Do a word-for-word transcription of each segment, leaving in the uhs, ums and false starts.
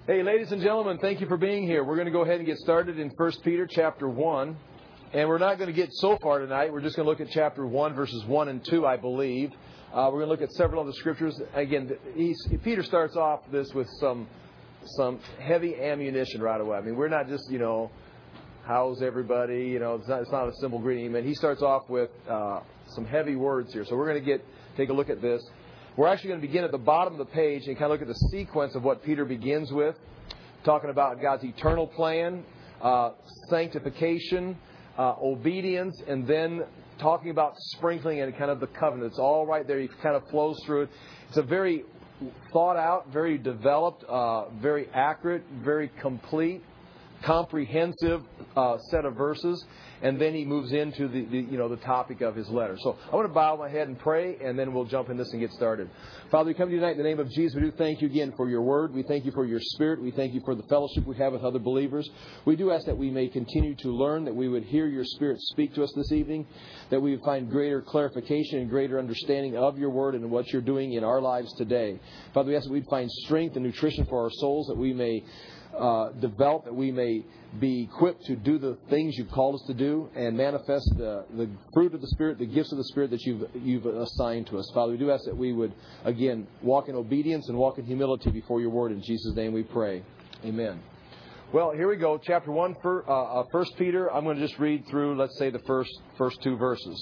Hey, ladies and gentlemen, thank you for being here. We're going to go ahead and get started in First Peter chapter one. And we're not going to get so far tonight. We're just going to look at chapter one, verses one and two, I believe. Uh, we're going to look at several of the scriptures. Again, he's, Peter starts off this with some some heavy ammunition right away. I mean, we're not just, you know, how's everybody? You know, it's not, it's not a simple greeting. But he starts off with uh, some heavy words here. So we're going to get take a look at this. We're actually going to begin at the bottom of the page and kind of look at the sequence of what Peter begins with, talking about God's eternal plan, uh, sanctification, uh, obedience, and then talking about sprinkling and kind of the covenant. It's all right there. He kind of flows through it. It's a very thought out, very developed, uh, very accurate, very complete, comprehensive uh, set of verses. And then he moves into the, the you know the topic of his letter. So I want to bow my head and pray, and then we'll jump in this and get started. Father, we come to you tonight in the name of Jesus. We do thank you again for your word. We thank you for your spirit. We thank you for the fellowship we have with other believers. We do ask that we may continue to learn, that we would hear your spirit speak to us this evening, that we would find greater clarification and greater understanding of your word and what you're doing in our lives today. Father, we ask that we'd find strength and nutrition for our souls, that we may Uh, develop, that we may be equipped to do the things you've called us to do and manifest the, the fruit of the Spirit, the gifts of the Spirit that you've, you've assigned to us. Father, we do ask that we would, again, walk in obedience and walk in humility before your word. In Jesus' name we pray. Amen. Well, here we go. Chapter one, for, uh, uh, First Peter. I'm going to just read through, let's say, the first, first two verses.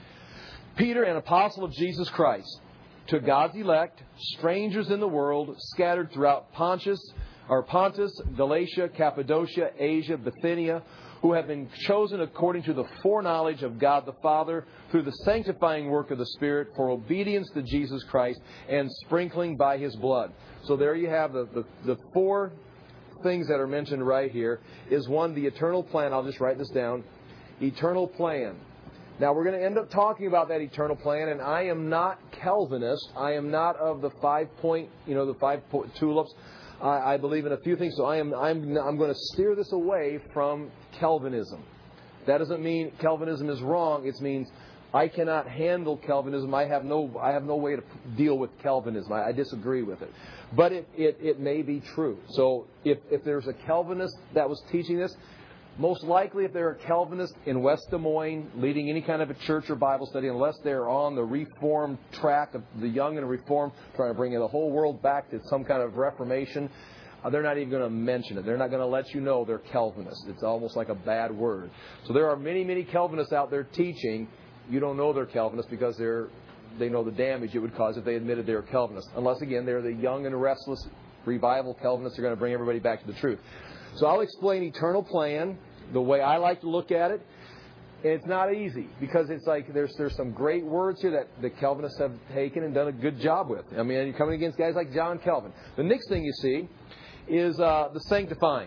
Peter, an apostle of Jesus Christ, to God's elect, strangers in the world, scattered throughout Pontus, or Pontus, Galatia, Cappadocia, Asia, Bithynia, who have been chosen according to the foreknowledge of God the Father through the sanctifying work of the Spirit for obedience to Jesus Christ and sprinkling by His blood. So there you have the, the, the four things that are mentioned right here. Is one, the eternal plan. I'll just write this down. Eternal plan. Now, we're going to end up talking about that eternal plan, and I am not Calvinist. I am not of the five-point, you know, the five-point tulips. I believe in a few things, so I am I'm I'm going to steer this away from Calvinism. That doesn't mean Calvinism is wrong. It means I cannot handle Calvinism. I have no I have no way to deal with Calvinism. I, I disagree with it. But it, it, it may be true. So if if there's a Calvinist that was teaching this, most likely if they're a Calvinist in West Des Moines leading any kind of a church or Bible study, unless they're on the Reformed track of the young and Reformed, trying to bring the whole world back to some kind of Reformation, uh, they're not even going to mention it. They're not going to let you know they're Calvinists. It's almost like a bad word. So there are many, many Calvinists out there teaching. You don't know they're Calvinists because they're they know the damage it would cause if they admitted they were Calvinists. Unless, again, they're the young and restless revival Calvinists who are going to bring everybody back to the truth. So I'll explain eternal plan the way I like to look at it. And it's not easy because it's like there's there's some great words here that the Calvinists have taken and done a good job with. I mean, you're coming against guys like John Calvin. The next thing you see is uh, the sanctifying.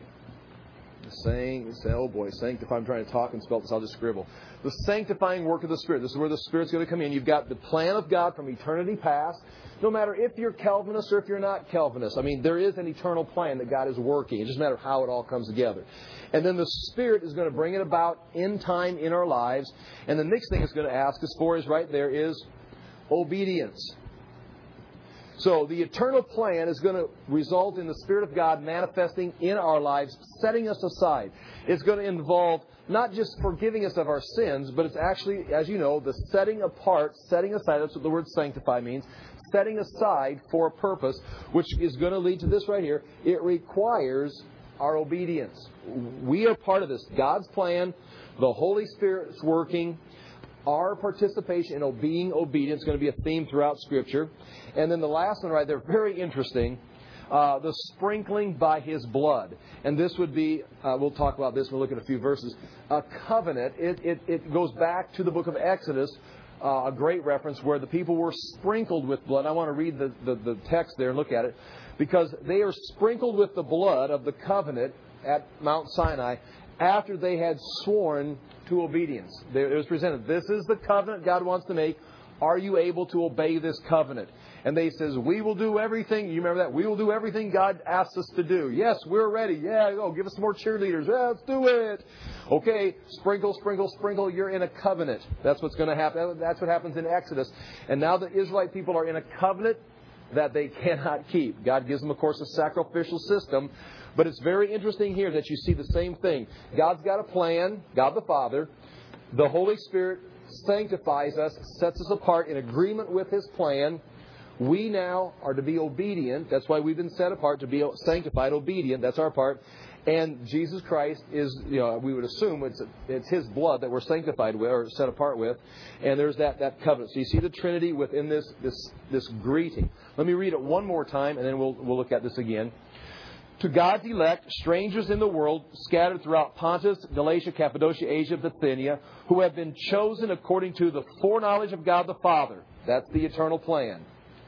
The saying, oh boy, sanctify. I'm trying to talk and spell this. I'll just scribble. The sanctifying work of the Spirit. This is where the Spirit's going to come in. You've got the plan of God from eternity past. No matter if you're Calvinist or if you're not Calvinist. I mean, there is an eternal plan that God is working. It doesn't matter how it all comes together. And then the Spirit is going to bring it about in time in our lives. And the next thing it's going to ask us for is right there is obedience. So the eternal plan is going to result in the Spirit of God manifesting in our lives, setting us aside. It's going to involve not just forgiving us of our sins, but it's actually, as you know, the setting apart, setting aside. That's what the word sanctify means. Setting aside for a purpose, which is going to lead to this right here. It requires our obedience. We are part of this. God's plan, the Holy Spirit's working, our participation in being obedient is going to be a theme throughout Scripture. And then the last one right there, very interesting, uh, the sprinkling by His blood. And this would be, uh, we'll talk about this, we'll look at a few verses, a covenant. It, it, it goes back to the book of Exodus, uh, a great reference where the people were sprinkled with blood. I want to read the, the, the text there and look at it. Because they are sprinkled with the blood of the covenant at Mount Sinai after they had sworn to obedience. It was presented. This is the covenant God wants to make. Are you able to obey this covenant? And they says, we will do everything. You remember that? We will do everything God asks us to do. Yes, we're ready. Yeah, go. Give us some more cheerleaders. Yeah, let's do it. Okay, sprinkle, sprinkle, sprinkle. You're in a covenant. That's what's going to happen. That's what happens in Exodus. And now the Israelite people are in a covenant that they cannot keep. God gives them, of course, a sacrificial system. But it's very interesting here that you see the same thing. God's got a plan, God the Father. The Holy Spirit sanctifies us, sets us apart in agreement with His plan. We now are to be obedient. That's why we've been set apart, to be sanctified, obedient. That's our part. And Jesus Christ is, you know, we would assume it's it's His blood that we're sanctified with or set apart with. And there's that, that covenant. So you see the Trinity within this this this greeting. Let me read it one more time, and then we'll we'll look at this again. To God's elect, strangers in the world, scattered throughout Pontus, Galatia, Cappadocia, Asia, Bithynia, who have been chosen according to the foreknowledge of God the Father. That's the eternal plan.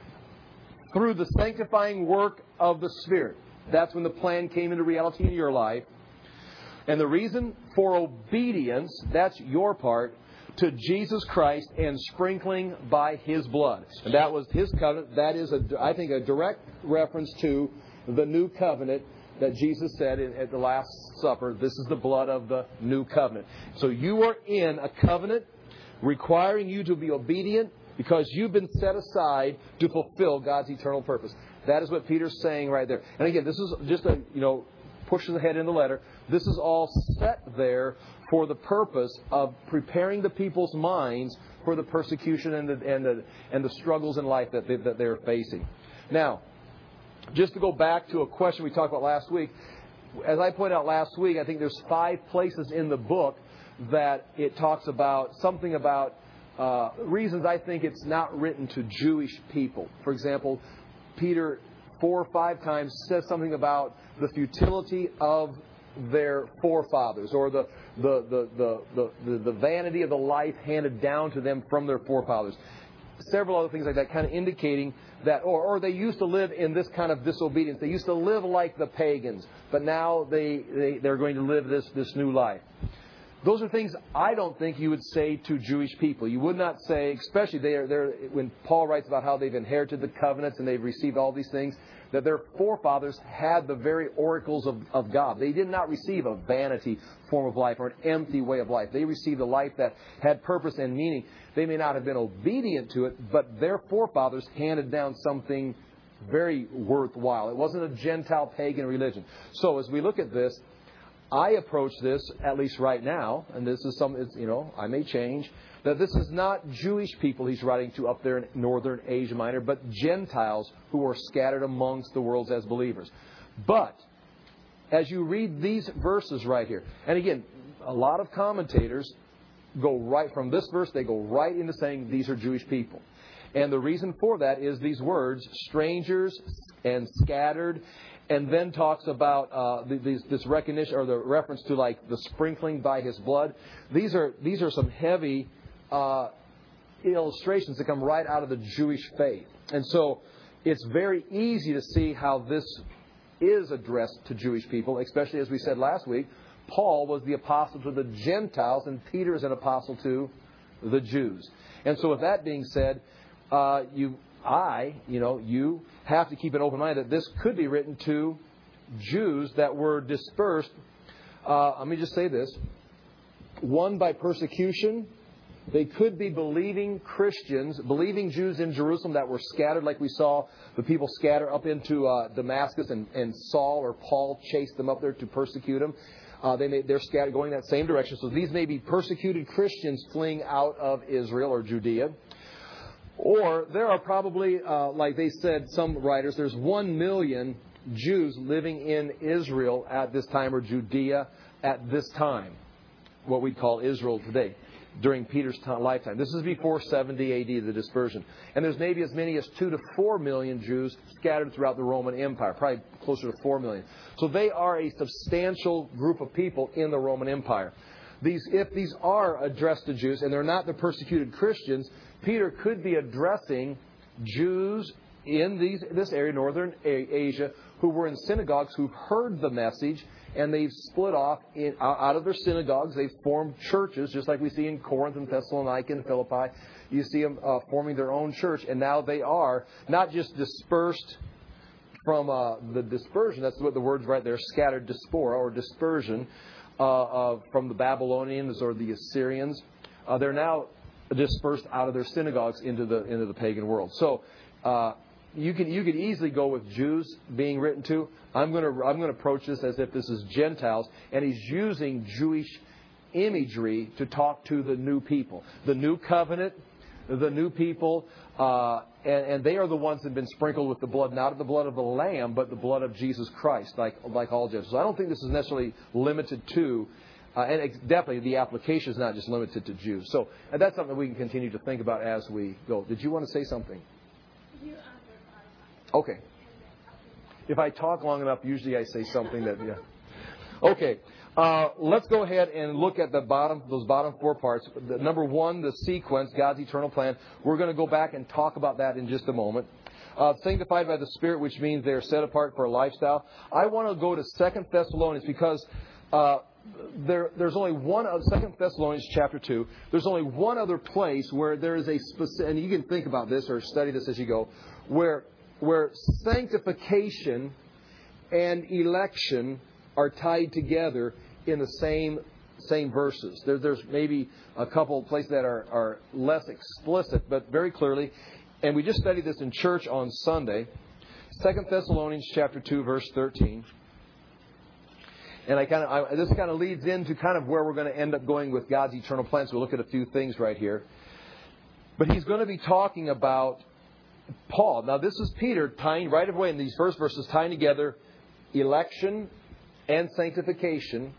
Through the sanctifying work of the Spirit. That's when the plan came into reality in your life. And the reason for obedience, that's your part, to Jesus Christ and sprinkling by His blood. And that was His covenant. That is, a, I think, a direct reference to the new covenant that Jesus said at the Last Supper. This is the blood of the new covenant. So you are in a covenant requiring you to be obedient because you've been set aside to fulfill God's eternal purpose. That is what Peter's saying right there. And again, this is just a, you know, pushes ahead in the letter. This is all set there for the purpose of preparing the people's minds for the persecution and the and the and the struggles in life that they, that they're facing. Now, just to go back to a question we talked about last week, as I pointed out last week, I think there's five places in the book that it talks about something about uh, reasons I think it's not written to Jewish people. For example, Peter four or five times says something about the futility of their forefathers, or the the the the the, the, the vanity of the life handed down to them from their forefathers. Several other things like that, kind of indicating that, or, or they used to live in this kind of disobedience. They used to live like the pagans, but now they, they, they're going to live this, this new life. Those are things I don't think you would say to Jewish people. You would not say, especially they are, they're, when Paul writes about how they've inherited the covenants and they've received all these things, that their forefathers had the very oracles of, of God. They did not receive a vanity form of life or an empty way of life. They received a life that had purpose and meaning. They may not have been obedient to it, but their forefathers handed down something very worthwhile. It wasn't a Gentile pagan religion. So as we look at this, I approach this, at least right now, and this is some, it's, you know, I may change, that this is not Jewish people he's writing to up there in northern Asia Minor, but Gentiles who are scattered amongst the world as believers. But as you read these verses right here, and again, a lot of commentators go right from this verse, they go right into saying these are Jewish people. And the reason for that is these words, strangers and scattered, and then talks about uh, these, this recognition or the reference to like the sprinkling by His blood. These are these are some heavy uh, illustrations that come right out of the Jewish faith, and so it's very easy to see how this is addressed to Jewish people, especially as we said last week. Paul was the apostle to the Gentiles, and Peter is an apostle to the Jews. And so, with that being said, uh, you. I, you know, you have to keep an open mind that this could be written to Jews that were dispersed. Uh, let me just say this. One, by persecution. They could be believing Christians, believing Jews in Jerusalem that were scattered, like we saw the people scatter up into uh, Damascus, and, and Saul or Paul chased them up there to persecute them. Uh, they may, they're scattered going that same direction. So these may be persecuted Christians fleeing out of Israel or Judea. Or there are probably, uh, like they said, some writers, there's one million Jews living in Israel at this time, or Judea at this time, what we call Israel today, during Peter's time, lifetime. This is before seventy A D, the dispersion. And there's maybe as many as two to four million Jews scattered throughout the Roman Empire, probably closer to four million. So they are a substantial group of people in the Roman Empire. These, if these are addressed to Jews, and they're not the persecuted Christians, Peter could be addressing Jews in these, this area, northern Asia, who were in synagogues, who heard the message, and they've split off in, out of their synagogues. They've formed churches, just like we see in Corinth and Thessalonica and Philippi. You see them uh, forming their own church, and now they are not just dispersed from uh, the dispersion. That's what the word's right there, scattered, diaspora, or dispersion, uh, uh, from the Babylonians or the Assyrians. Uh, they're now dispersed out of their synagogues into the into the pagan world. So uh, you can you could easily go with Jews being written to. I'm going to I'm going to approach this as if this is Gentiles, and he's using Jewish imagery to talk to the new people, the new covenant, the new people, uh, and, and they are the ones that have been sprinkled with the blood, not the blood of the Lamb, but the blood of Jesus Christ, like like all Gentiles. So I don't think this is necessarily limited to, uh, and it's definitely the application is not just limited to Jews. So and that's something we can continue to think about as we go. Did you want to say something? Okay. If I talk long enough, usually I say something that, yeah. Okay. Uh, let's go ahead and look at the bottom, those bottom four parts. The, number one, the sequence, God's eternal plan. We're going to go back and talk about that in just a moment. Uh, sanctified by the Spirit, which means they're set apart for a lifestyle. I want to go to Second Thessalonians because uh, there, there's only one of Second Thessalonians chapter two. There's only one other place where there is a specific, and you can think about this or study this as you go, where where sanctification and election are tied together in the same same verses. There, there's maybe a couple of places that are, are less explicit, but very clearly, and we just studied this in church on Sunday, Second Thessalonians chapter two, verse thirteen. And I kind of I, this kind of leads into kind of where we're going to end up going with God's eternal plan. So we'll look at a few things right here. But he's going to be talking about Paul. Now, this is Peter tying right away in these first verses, tying together election and sanctification.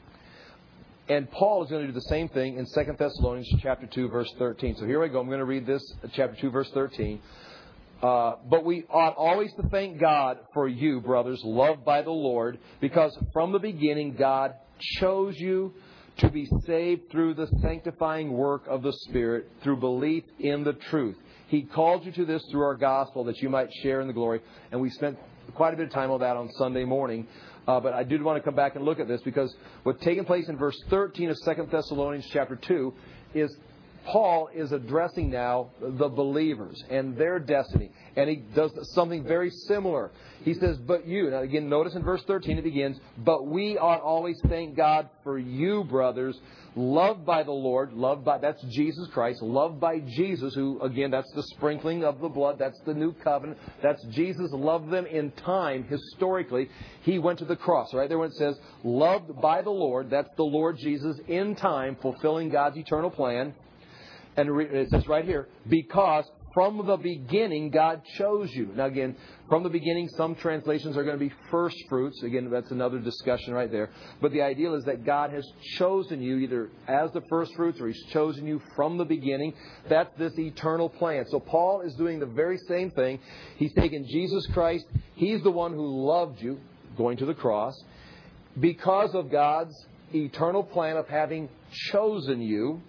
And Paul is going to do the same thing in Second Thessalonians chapter two, verse thirteen. So here we go. I'm going to read this, chapter two, verse thirteen. Uh, but we ought always to thank God for you, brothers, loved by the Lord, because from the beginning God chose you to be saved through the sanctifying work of the Spirit, through belief in the truth. He called you to this through our gospel that you might share in the glory. And we spent quite a bit of time on that on Sunday morning. Uh, but I did want to come back and look at this because what's taking place in verse thirteen of Second Thessalonians chapter two is Paul is addressing now the believers and their destiny. And he does something very similar. He says, but you. Now again, notice in verse thirteen it begins, but we ought always thank God for you, brothers, loved by the Lord, loved by, that's Jesus Christ, loved by Jesus, who, again, that's the sprinkling of the blood, that's the new covenant, that's Jesus loved them in time, historically. He went to the cross, right there when it says, loved by the Lord, that's the Lord Jesus in time, fulfilling God's eternal plan. And it says right here, because from the beginning God chose you. Now again, from the beginning, some translations are going to be first fruits. Again, that's another discussion right there. But the ideal is that God has chosen you either as the first fruits or He's chosen you from the beginning. That's this eternal plan. So Paul is doing the very same thing. He's taken Jesus Christ. He's the one who loved you, going to the cross, because of God's eternal plan of having chosen you.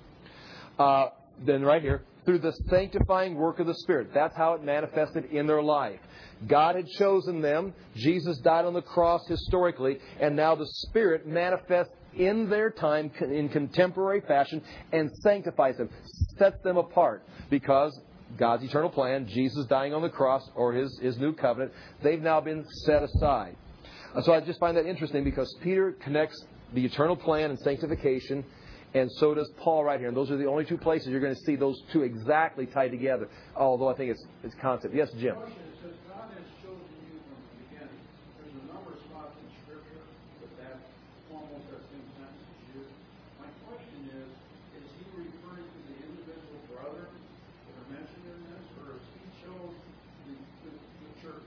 Uh, then right here, through the sanctifying work of the Spirit. That's how it manifested in their life. God had chosen them. Jesus died on the cross historically. And now the Spirit manifests in their time in contemporary fashion and sanctifies them, sets them apart. Because God's eternal plan, Jesus dying on the cross or His, his new covenant, they've now been set aside. So I just find that interesting because Peter connects the eternal plan and sanctification, and so does Paul right here. And those are the only two places you're going to see those two exactly tied together. Although I think it's it's concept. Yes, Jim. The question is, God has chosen you from the beginning. There's a number of spots in Scripture with that almost that same sentence as you. My question is, is He referring to the individual brothers that are mentioned in this, or has He chose the, the, the church?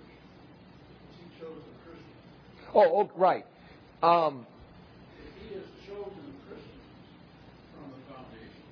Has He chose the Christians? Oh, oh right. Um, if He has chosen Christians from the foundation,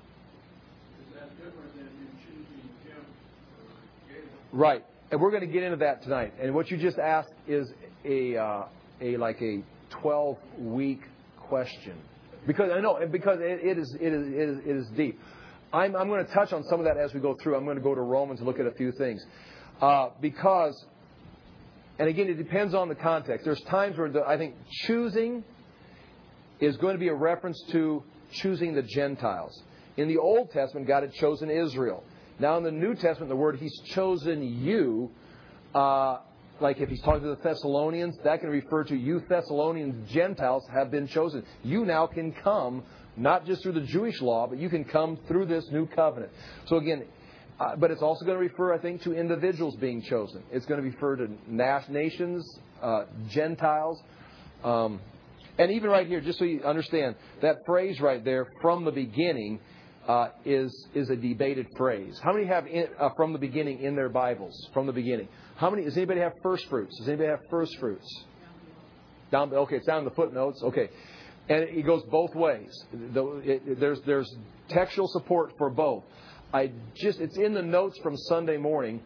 is that different than you choosing Jim or Galen? Right, and we're going to get into that tonight. And what you just asked is a uh, a like a twelve week question, because I know because it, it is it is it is it is deep. I'm I'm going to touch on some of that as we go through. I'm going to go to Romans and look at a few things, uh, because, and again, it depends on the context. There's times where the, I think choosing is going to be a reference to choosing the Gentiles. In the Old Testament, God had chosen Israel. Now in the New Testament, the word He's chosen you, uh, like if He's talking to the Thessalonians, that can refer to you Thessalonians, Gentiles have been chosen. You now can come, not just through the Jewish law, but you can come through this new covenant. So again, Uh, but it's also going to refer, I think, to individuals being chosen. It's going to refer to nations, uh, Gentiles. Um, and even right here, just so you understand, that phrase right there, from the beginning, uh, is is a debated phrase. How many have in, uh, from the beginning in their Bibles? From the beginning. How many? Does anybody have first fruits? Does anybody have first fruits? Down. Okay, it's down in the footnotes. Okay. And it goes both ways. There's there's textual support for both. I just it's in the notes from Sunday morning.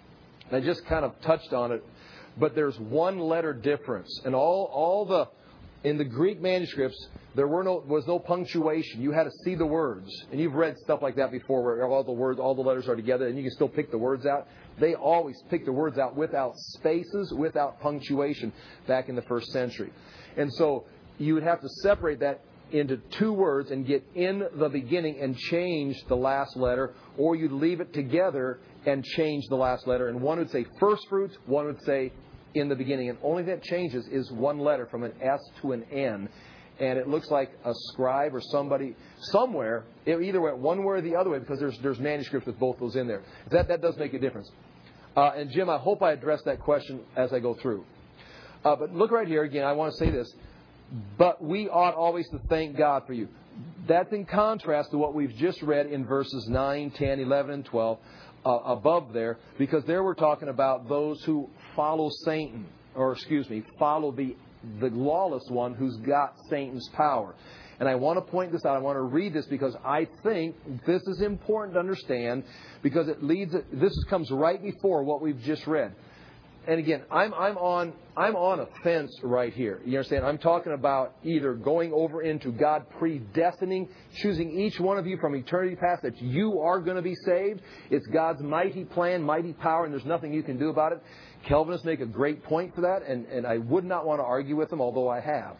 I just kind of touched on it, but there's one letter difference, and all all the in the Greek manuscripts there were no was no punctuation. You had to see the words, and you've read stuff like that before, where all the words, all the letters are together, and you can still pick the words out. They always pick the words out without spaces, without punctuation, back in the first century, and so you would have to separate that into two words and get in the beginning and change the last letter, or you'd leave it together and change the last letter. And one would say first fruits, one would say in the beginning. And only that changes is one letter from an S to an N. And it looks like a scribe or somebody somewhere, it either went one way or the other way, because there's there's manuscripts with both those in there. That, that does make a difference. Uh, and Jim, I hope I address that question as I go through. Uh, but look right here again, I want to say this. But we ought always to thank God for you. That's in contrast to what we've just read in verses nine, ten, eleven, and twelve uh, above there. Because there we're talking about those who follow Satan. Or excuse me, follow the, the lawless one who's got Satan's power. And I want to point this out. I want to read this because I think this is important to understand. Because it leads. This comes right before what we've just read. And again, I'm I'm on I'm on a fence right here. You understand? I'm talking about either going over into God predestining, choosing each one of you from eternity past that you are going to be saved. It's God's mighty plan, mighty power, and there's nothing you can do about it. Calvinists make a great point for that, and, and I would not want to argue with them, although I have.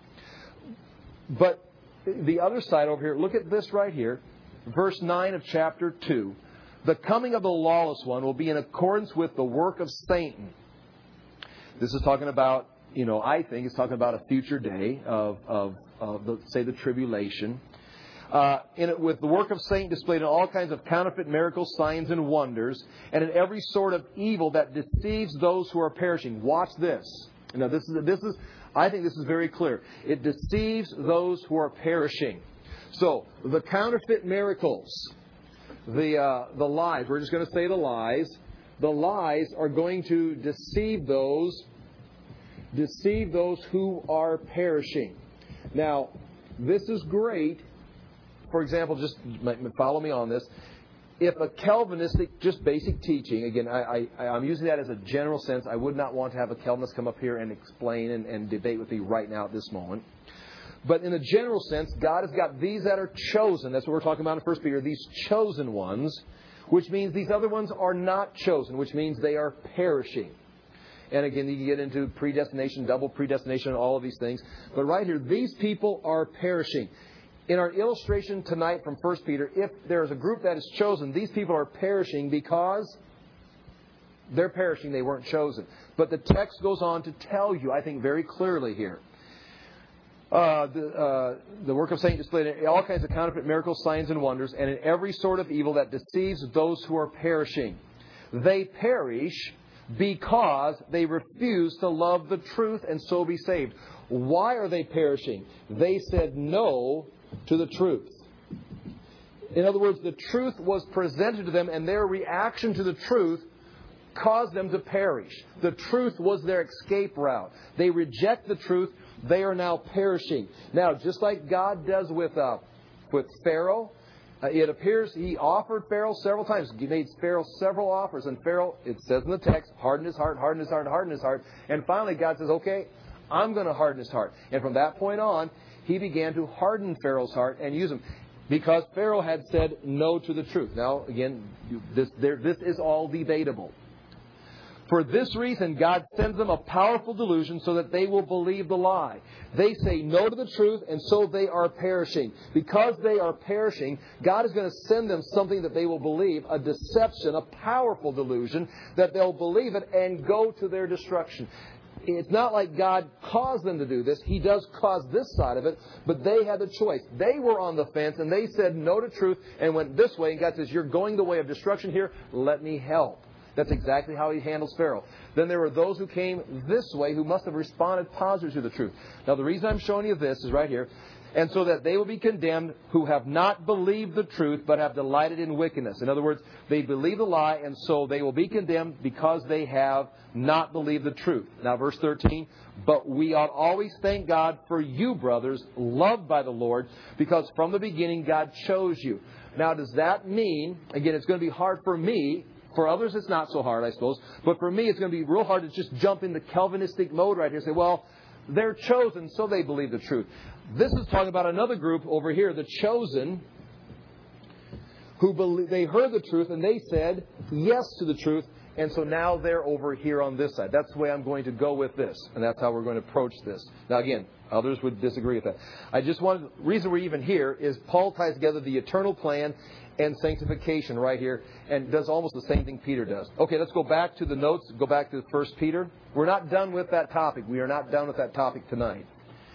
But the other side over here, look at this right here, verse nine of chapter two. The coming of the lawless one will be in accordance with the work of Satan. This is talking about, you know, I think it's talking about a future day of, of, of the, say, the tribulation. Uh, in it, with the work of Satan displayed in all kinds of counterfeit miracles, signs, and wonders, and in every sort of evil that deceives those who are perishing. Watch this. Now, this is this is I think this is very clear. It deceives those who are perishing. So, the counterfeit miracles. The uh, the lies, we're just going to say the lies. The lies are going to deceive those, deceive those who are perishing. Now, this is great. For example, just follow me on this. If a Calvinistic, just basic teaching, again, I, I, I'm using that as a general sense. I would not want to have a Calvinist come up here and explain and, and debate with me right now at this moment. But in a general sense, God has got these that are chosen. That's what we're talking about in First Peter. These chosen ones, which means these other ones are not chosen, which means they are perishing. And again, you can get into predestination, double predestination, and all of these things. But right here, these people are perishing. In our illustration tonight from First Peter, if there is a group that is chosen, these people are perishing because they're perishing. They weren't chosen. But the text goes on to tell you, I think, very clearly here. Uh, the, uh, the work of Satan displayed in all kinds of counterfeit miracles, signs, and wonders, and in every sort of evil that deceives those who are perishing. They perish because they refuse to love the truth and so be saved. Why are they perishing? They said no to the truth. In other words, the truth was presented to them, and their reaction to the truth caused them to perish. The truth was their escape route. They reject the truth. They are now perishing. Now, just like God does with uh, with Pharaoh, uh, it appears He offered Pharaoh several times. He made Pharaoh several offers. And Pharaoh, it says in the text, hardened his heart, hardened his heart, hardened his heart. And finally God says, okay, I'm going to harden his heart. And from that point on, He began to harden Pharaoh's heart and use him. Because Pharaoh had said no to the truth. Now, again, this, there, this is all debatable. For this reason, God sends them a powerful delusion so that they will believe the lie. They say no to the truth, and so they are perishing. Because they are perishing, God is going to send them something that they will believe, a deception, a powerful delusion, that they'll believe it and go to their destruction. it's not like God caused them to do this. He does cause this side of it, but they had the choice. They were on the fence, and they said no to truth and went this way. And God says, you're going the way of destruction here. Let me help. That's exactly how He handles Pharaoh. Then there were those who came this way who must have responded positively to the truth. Now, the reason I'm showing you this is right here. And so that they will be condemned who have not believed the truth, but have delighted in wickedness. In other words, they believe the lie, and so they will be condemned because they have not believed the truth. Now, verse thirteen, but we ought always thank God for you, brothers, loved by the Lord, because from the beginning God chose you. Now, does that mean, again, it's going to be hard for me. For others, it's not so hard, I suppose. But for me, it's going to be real hard to just jump into Calvinistic mode right here and say, well, they're chosen, so they believe the truth. This is talking about another group over here, the chosen, who believe, they heard the truth and they said yes to the truth, and so now they're over here on this side. That's the way I'm going to go with this, and that's how we're going to approach this. Now, again, others would disagree with that. I just wanted, the reason we're even here is Paul ties together the eternal plan and sanctification right here, and does almost the same thing Peter does. Okay, let's go back to the notes. Go back to First Peter. We're not done with that topic. We are not done with that topic tonight.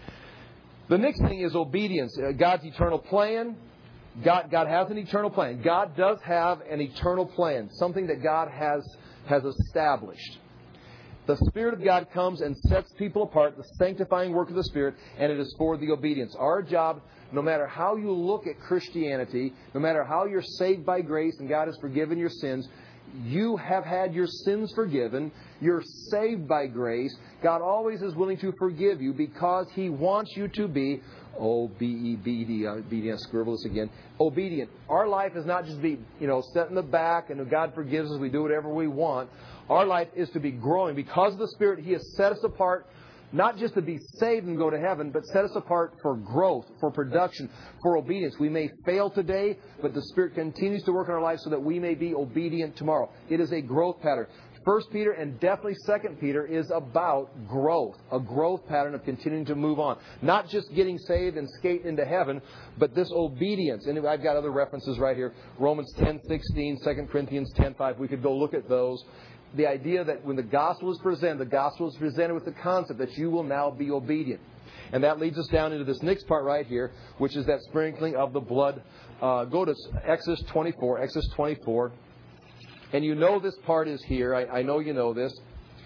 The next thing is obedience. Uh, God's eternal plan. God, God has an eternal plan. God does have an eternal plan, something that God has, has established. The Spirit of God comes and sets people apart, the sanctifying work of the Spirit, and it is for the obedience. Our job, no matter how you look at Christianity, no matter how you're saved by grace and God has forgiven your sins, you have had your sins forgiven. You're saved by grace. God always is willing to forgive you because He wants you to be O B E B D, obedient, scribble this again, obedient. Our life is not just to be, you know, set in the back and God forgives us, we do whatever we want. Our life is to be growing. Because of the Spirit, He has set us apart, not just to be saved and go to heaven, but set us apart for growth, for production, for obedience. We may fail today, but the Spirit continues to work in our lives so that we may be obedient tomorrow. It is a growth pattern. First Peter and definitely Second Peter is about growth, a growth pattern of continuing to move on. Not just getting saved and skate into heaven, but this obedience. And I've got other references right here. Romans ten sixteen, Second Corinthians ten five. We could go look at those. The idea that when the gospel is presented, the gospel is presented with the concept that you will now be obedient. And that leads us down into this next part right here, which is that sprinkling of the blood. Uh, go to Exodus twenty-four. Exodus twenty-four. And you know this part is here. I, I know you know this.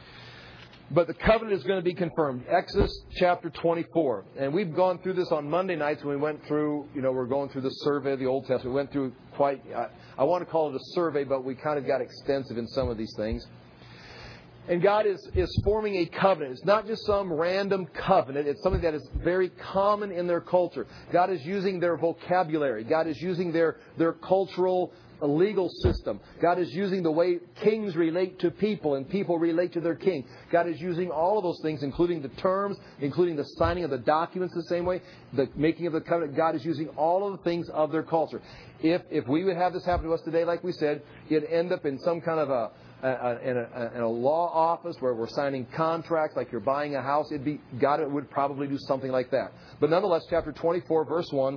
But the covenant is going to be confirmed. Exodus chapter twenty-four. And we've gone through this on Monday nights when we went through, you know, we're going through the survey of the Old Testament. We went through quite, I, I want to call it a survey, but we kind of got extensive in some of these things. And God is, is forming a covenant. It's not just some random covenant. It's something that is very common in their culture. God is using their vocabulary. God is using their, their cultural legal system. God is using the way kings relate to people and people relate to their king. God is using all of those things, including the terms, including the signing of the documents the same way, the making of the covenant. God is using all of the things of their culture. If if we would have this happen to us today, like we said, it'd end up in some kind of a in a, in a law office where we're signing contracts like you're buying a house. It'd be God would probably do something like that. But nonetheless, chapter twenty-four, verse one.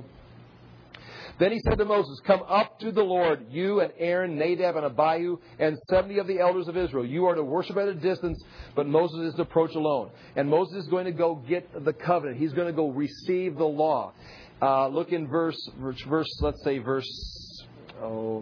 Then he said to Moses, come up to the Lord, you and Aaron, Nadab and Abihu, and seventy of the elders of Israel. You are to worship at a distance, but Moses is to approach alone. And Moses is going to go get the covenant. He's going to go receive the law. Uh, look in verse, verse, verse, let's say verse, oh,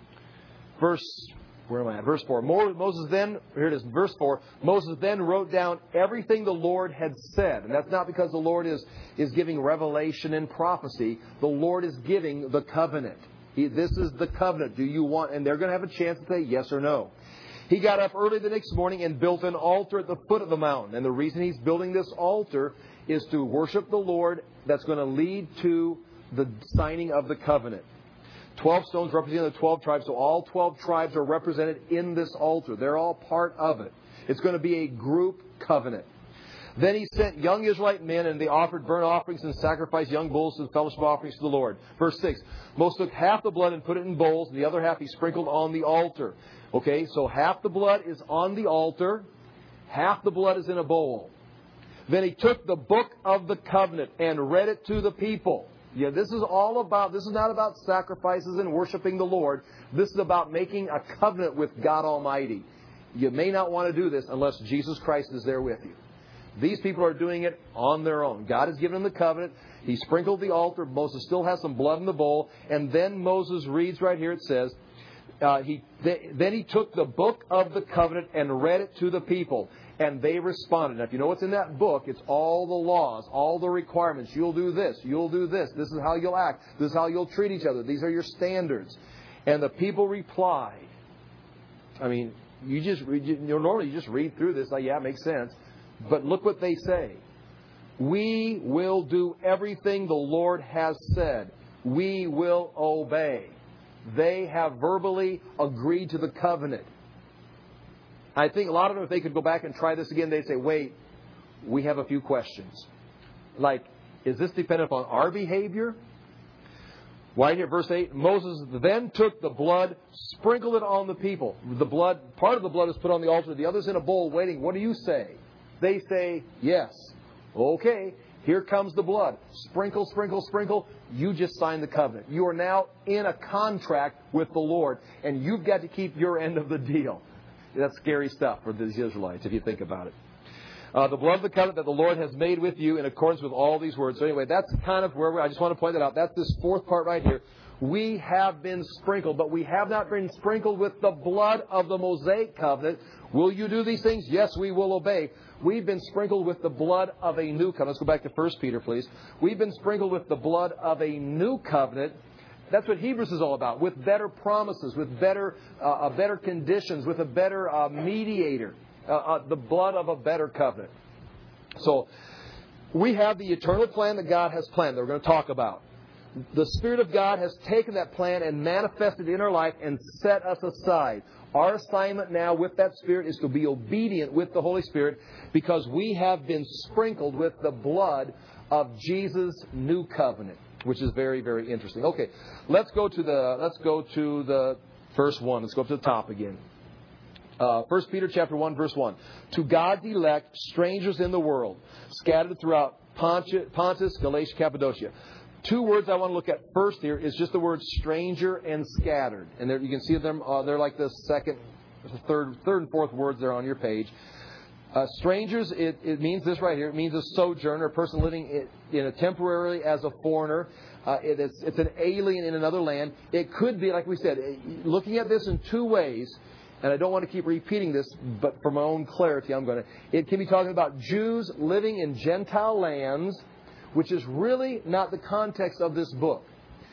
verse, where am I at? Verse four. Moses then, here it is, verse four. Moses then wrote down everything the Lord had said. And that's not because the Lord is, is giving revelation and prophecy. The Lord is giving the covenant. He, this is the covenant. Do you want, and they're going to have a chance to say yes or no. He got up early the next morning and built an altar at the foot of the mountain. And the reason he's building this altar is to worship the Lord. That's going to lead to the signing of the covenant. Twelve stones representing the twelve tribes, so all twelve tribes are represented in this altar. They're all part of it. It's going to be a group covenant. Then he sent young Israelite men, and they offered burnt offerings and sacrificed young bulls and fellowship offerings to the Lord. Verse six. Moses took half the blood and put it in bowls, and the other half he sprinkled on the altar. Okay, so half the blood is on the altar, half the blood is in a bowl. Then he took the book of the covenant and read it to the people. Yeah, this is all about, this is not about sacrifices and worshiping the Lord. This is about making a covenant with God Almighty. You may not want to do this unless Jesus Christ is there with you. These people are doing it on their own. God has given them the covenant. He sprinkled the altar. Moses still has some blood in the bowl. And then Moses reads right here, it says, uh, he th- then he took the book of the covenant and read it to the people. And they responded. Now, if you know what's in that book, it's all the laws, all the requirements. You'll do this. You'll do this. This is how you'll act. This is how you'll treat each other. These are your standards. And the people replied. I mean, you just read, you know, normally you just read through this like, yeah, it makes sense. But look what they say. We will do everything the Lord has said. We will obey. They have verbally agreed to the covenant. I think a lot of them, if they could go back and try this again, they'd say, wait, we have a few questions. Like, is this dependent upon our behavior? Right here, verse eight, Moses then took the blood, sprinkled it on the people. The blood, part of the blood is put on the altar, the other's in a bowl waiting. What do you say? They say, yes. Okay, here comes the blood. Sprinkle, sprinkle, sprinkle. You just signed the covenant. You are now in a contract with the Lord, and you've got to keep your end of the deal. That's scary stuff for the Israelites, if you think about it. Uh, the blood of the covenant that the Lord has made with you in accordance with all these words. So anyway, that's kind of where we, I just want to point that out. That's this fourth part right here. We have been sprinkled, but we have not been sprinkled with the blood of the Mosaic covenant. Will you do these things? Yes, we will obey. We've been sprinkled with the blood of a new covenant. Let's go back to First Peter, please. We've been sprinkled with the blood of a new covenant. That's what Hebrews is all about, with better promises, with better uh, better conditions, with a better uh, mediator, uh, uh, the blood of a better covenant. So we have the eternal plan that God has planned that we're going to talk about. The Spirit of God has taken that plan and manifested in our life and set us aside. Our assignment now with that Spirit is to be obedient with the Holy Spirit because we have been sprinkled with the blood of Jesus' new covenant, which is very, very interesting. Okay, let's go to the let's go to the verse one. Let's go up to the top again. Uh, First Peter chapter one, verse one. To God's elect, strangers in the world, scattered throughout Pontus, Galatia, Cappadocia. Two words I want to look at first here is just the word stranger and scattered. And there, you can see them, uh, they're like the second, the third, third and fourth words there on your page. Uh, strangers, it, it means this right here. It means a sojourner, a person living in, in a temporarily as a foreigner. Uh, it, it's, it's an alien in another land. It could be, like we said, looking at this in two ways. And I don't want to keep repeating this, but for my own clarity, I'm going to. It can be talking about Jews living in Gentile lands, which is really not the context of this book.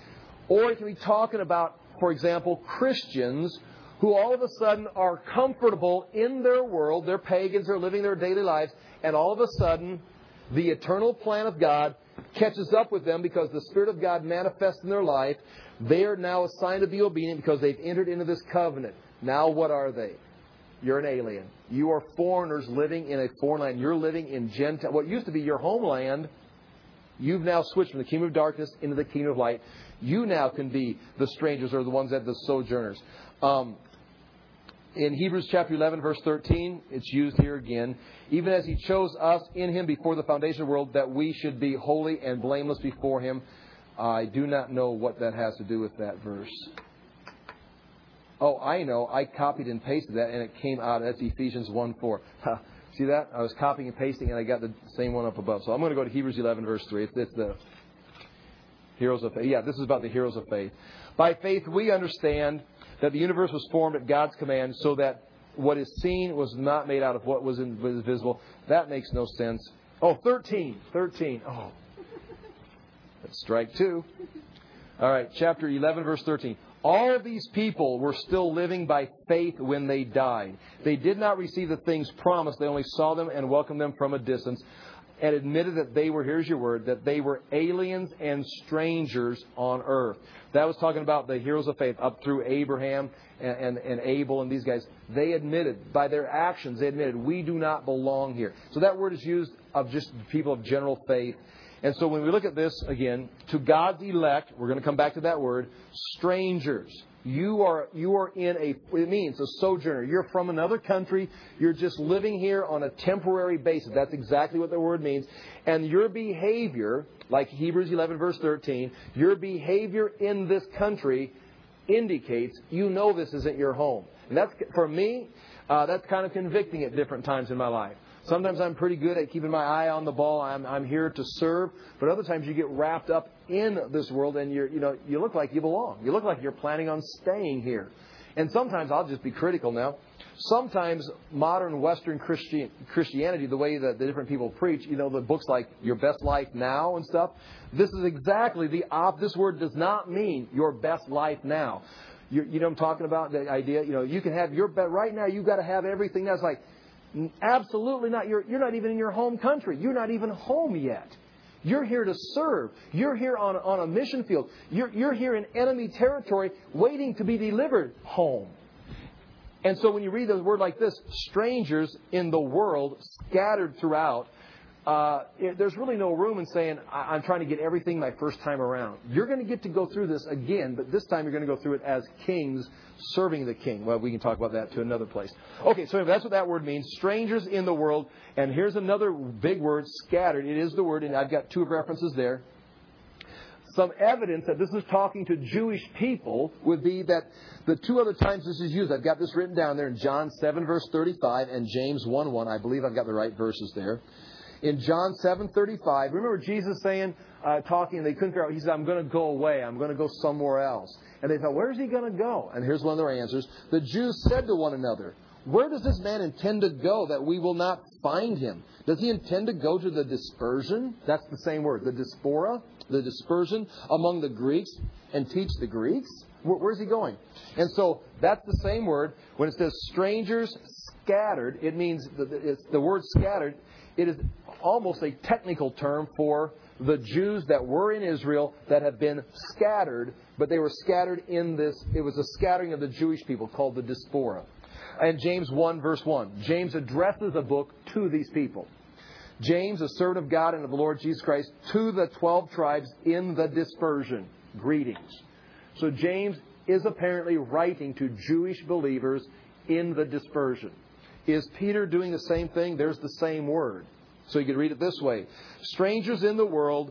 Or it can be talking about, for example, Christians who all of a sudden are comfortable in their world. They're pagans, they're living their daily lives, and all of a sudden the eternal plan of God catches up with them because the Spirit of God manifests in their life. They are now assigned to be obedient because they've entered into this covenant. Now what are they? You're an alien. You are foreigners living in a foreign land. You're living in Gentile, what used to be your homeland. You've now switched from the kingdom of darkness into the kingdom of light. You now can be the strangers or the ones that are the sojourners. Um, in Hebrews chapter eleven, verse thirteen, it's used here again. Even as He chose us in Him before the foundation of the world, that we should be holy and blameless before Him. I do not know what that has to do with that verse. Oh, I know. I copied and pasted that, and it came out. That's Ephesians one four. See that? I was copying and pasting, and I got the same one up above. So I'm going to go to Hebrews eleven, verse three. It's, it's the heroes of faith. Yeah, this is about the heroes of faith. By faith, we understand that the universe was formed at God's command so that what is seen was not made out of what was invisible. That makes no sense. Oh, thirteen. thirteen. Oh. That's strike two. All right, chapter eleven, verse thirteen. All of these people were still living by faith when they died. They did not receive the things promised. They only saw them and welcomed them from a distance and admitted that they were, here's your word, that they were aliens and strangers on earth. That was talking about the heroes of faith up through Abraham and, and, and Abel and these guys. They admitted, by their actions, they admitted, we do not belong here. So that word is used of just people of general faith. And so when we look at this again, to God's elect, we're going to come back to that word, strangers. You are you are in a, it means a sojourner. You're from another country. You're just living here on a temporary basis. That's exactly what the word means. And your behavior, like Hebrews eleven, verse thirteen, your behavior in this country indicates you know this isn't your home. And that's, for me, uh, that's kind of convicting at different times in my life. Sometimes I'm pretty good at keeping my eye on the ball. I'm, I'm here to serve. But other times you get wrapped up in this world and you're, you know, you look like you belong. You look like you're planning on staying here. And sometimes, I'll just be critical now, sometimes modern Western Christian, Christianity, the way that the different people preach, you know, the books like Your Best Life Now and stuff, this is exactly the op. This word does not mean your best life now. You, you know what I'm talking about? The idea, you know, you can have your best, right now you've got to have everything. That's like, absolutely not. You're, you're not even in your home country. You're not even home yet. You're here to serve. You're here on, on a mission field. You're, you're here in enemy territory waiting to be delivered home. And so when you read a word like this, strangers in the world scattered throughout, uh, it, there's really no room in saying, I, I'm trying to get everything my first time around. You're going to get to go through this again, but this time you're going to go through it as kings serving the king. Well, we can talk about that to another place. Okay, so that's what that word means. Strangers in the world. And here's another big word, scattered. It is the word, and I've got two references there. Some evidence that this is talking to Jewish people would be that the two other times this is used, I've got this written down there in John seven, verse thirty-five, and James one one. I believe I've got the right verses there. In John seven thirty-five, remember Jesus saying, uh, talking, they couldn't figure out, he said, I'm going to go away. I'm going to go somewhere else. And they thought, where's he going to go? And here's one of their answers. The Jews said to one another, where does this man intend to go that we will not find him? Does he intend to go to the dispersion? That's the same word, the diaspora, the dispersion among the Greeks and teach the Greeks? Where, where's he going? And so that's the same word. When it says strangers scattered, it means, it's the word scattered, it is almost a technical term for the Jews that were in Israel that have been scattered, but they were scattered in this, it was a scattering of the Jewish people called the diaspora. And James one, verse one. James addresses a book to these people. James, a servant of God and of the Lord Jesus Christ, to the twelve tribes in the dispersion. Greetings. So James is apparently writing to Jewish believers in the dispersion. Is Peter doing the same thing? There's the same word. So you could read it this way. Strangers in the world,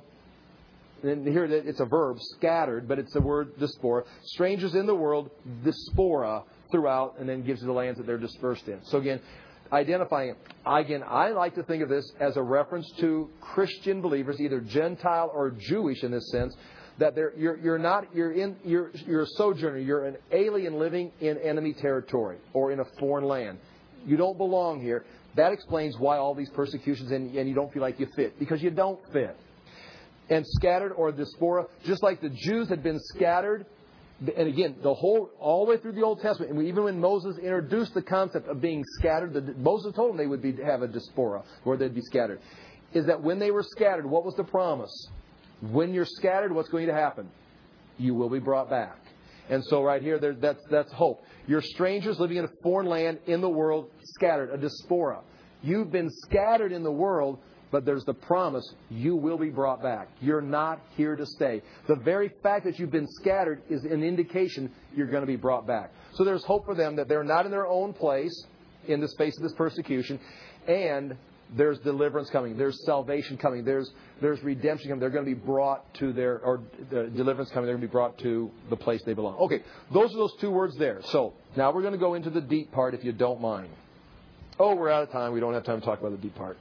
and here it's a verb, scattered, but it's the word diaspora. Strangers in the world, diaspora, throughout, and then gives you the lands that they're dispersed in. So again, identifying it. Again, I like to think of this as a reference to Christian believers, either Gentile or Jewish in this sense, that they're, you're, you're not, you're in, you're, you're a sojourner, you're an alien living in enemy territory or in a foreign land. You don't belong here. That explains why all these persecutions and, and you don't feel like you fit, because you don't fit. And scattered or diaspora, just like the Jews had been scattered. And again, the whole, all the way through the Old Testament, and even when Moses introduced the concept of being scattered, the, Moses told them they would be, have a diaspora, where they'd be scattered, is that when they were scattered, what was the promise? When you're scattered, what's going to happen? You will be brought back. And so right here, there, that's, that's hope. You're strangers living in a foreign land in the world, scattered, a diaspora. You've been scattered in the world, but there's the promise you will be brought back. You're not here to stay. The very fact that you've been scattered is an indication you're going to be brought back. So there's hope for them that they're not in their own place in the space of this persecution, and there's deliverance coming. There's salvation coming. There's there's redemption coming. They're going to be brought to their, or uh, deliverance coming. They're going to be brought to the place they belong. Okay, those are those two words there. So now we're going to go into the deep part, if you don't mind. Oh, we're out of time. We don't have time to talk about the deep part.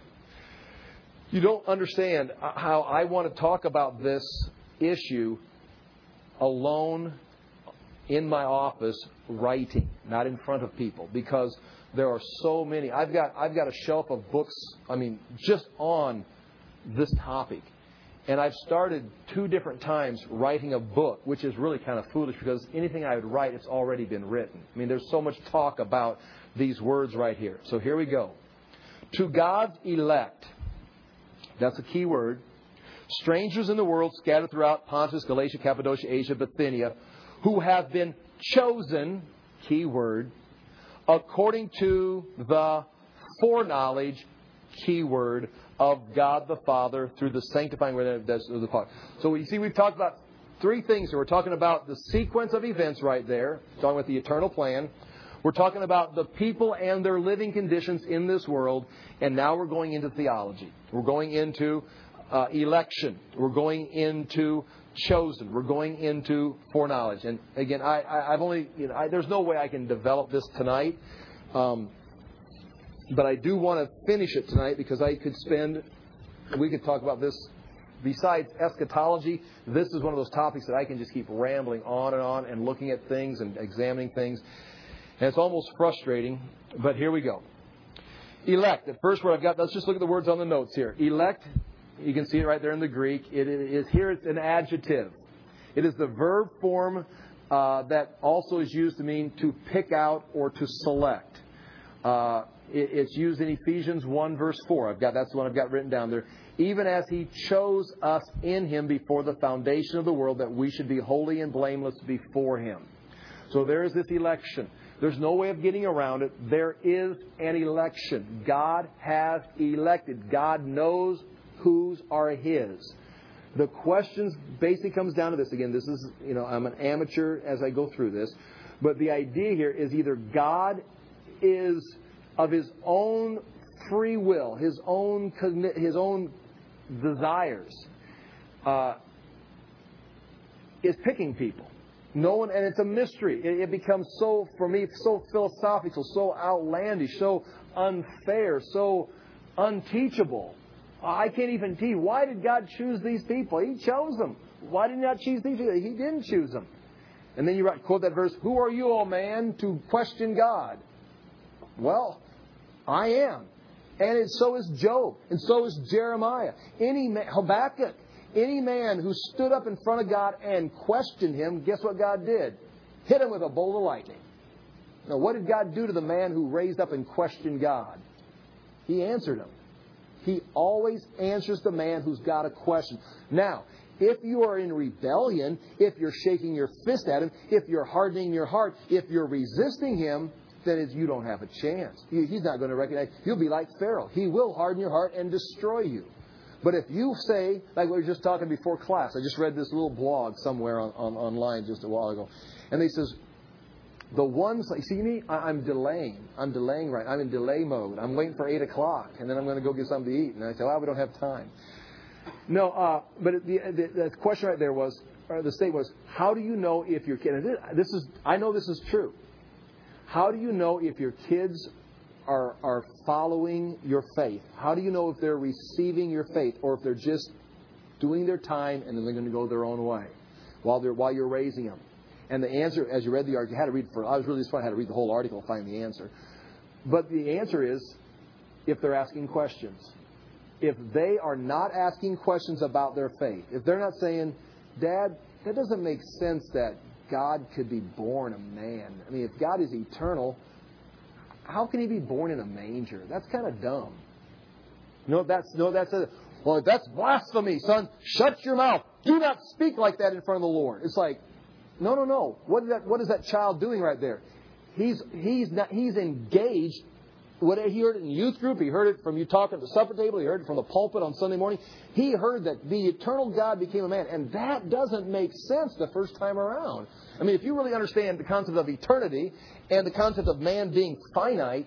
You don't understand how I want to talk about this issue alone in my office writing, not in front of people, because there are so many. I've got I've got a shelf of books, I mean, just on this topic. And I've started two different times writing a book, which is really kind of foolish because anything I would write, it's already been written. I mean, there's so much talk about these words right here. So here we go. To God's elect. That's a key word. Strangers in the world scattered throughout Pontus, Galatia, Cappadocia, Asia, Bithynia, who have been chosen, key word, according to the foreknowledge, key word, of God the Father through the sanctifying word of the Father. So you see, we've talked about three things here. We're talking about the sequence of events right there, talking about the eternal plan. We're talking about the people and their living conditions in this world. And now we're going into theology. We're going into uh, election. We're going into chosen. We're going into foreknowledge. And again, I, I, I've only, you know, I, there's no way I can develop this tonight. Um, But I do want to finish it tonight because I could spend, we could talk about this. Besides eschatology, this is one of those topics that I can just keep rambling on and on and looking at things and examining things. And it's almost frustrating, but here we go. Elect. At first word I've got, let's just look at the words on the notes here. Elect, you can see it right there in the Greek. It is here, it's an adjective. It is the verb form uh, that also is used to mean to pick out or to select. Uh, it, it's used in Ephesians one verse four. I've got that's the one I've got written down there. Even as He chose us in Him before the foundation of the world, that we should be holy and blameless before Him. So there is this election. There's no way of getting around it. There is an election. God has elected. God knows whose are His. The questions basically comes down to this. Again, this is, you know, I'm an amateur as I go through this. But the idea here is either God is of His own free will, His own His own desires, uh, is picking people. No one, and it's a mystery. It, it becomes so, for me, so philosophical, so outlandish, so unfair, so unteachable. I can't even teach. Why did God choose these people? He chose them. Why did He not choose these people? He didn't choose them. And then you quote that verse, "Who are you, O man, to question God?" Well, I am. And it, so is Job. And so is Jeremiah. Any man, Habakkuk. Any man who stood up in front of God and questioned Him, guess what God did? Hit him with a bolt of lightning. Now, what did God do to the man who raised up and questioned God? He answered him. He always answers the man who's got a question. Now, if you are in rebellion, if you're shaking your fist at Him, if you're hardening your heart, if you're resisting Him, then it's, you don't have a chance. He's not going to recognize. You'll be like Pharaoh. He will harden your heart and destroy you. But if you say, like we were just talking before class, I just read this little blog somewhere on, on online just a while ago, and they says, the ones, like, see me, I, I'm delaying. I'm delaying right. I'm in delay mode. I'm waiting for eight o'clock, and then I'm going to go get something to eat. And I say, well, we don't have time. No, uh, but the, the, the question right there was, or the statement was, how do you know if your kid, and this is, I know this is true. How do you know if your kids are are following your faith? How do you know if they're receiving your faith, or if they're just doing their time and then they're going to go their own way while they're while you're raising them? And the answer, as you read the article, you had to read for. I was really disappointed. I had to read the whole article to find the answer. But the answer is, if they're asking questions, if they are not asking questions about their faith, if they're not saying, "Dad, that doesn't make sense that God could be born a man. I mean, if God is eternal, how can He be born in a manger? That's kind of dumb." No, that's no, that's a well, that's blasphemy, son. Shut your mouth. Do not speak like that in front of the Lord. It's like, no, no, no. What is that? What is that child doing right there? He's he's not he's engaged. What he heard it in youth group, he heard it from you talking at the supper table, he heard it from the pulpit on Sunday morning. He heard that the eternal God became a man, and that doesn't make sense the first time around. I mean, if you really understand the concept of eternity and the concept of man being finite,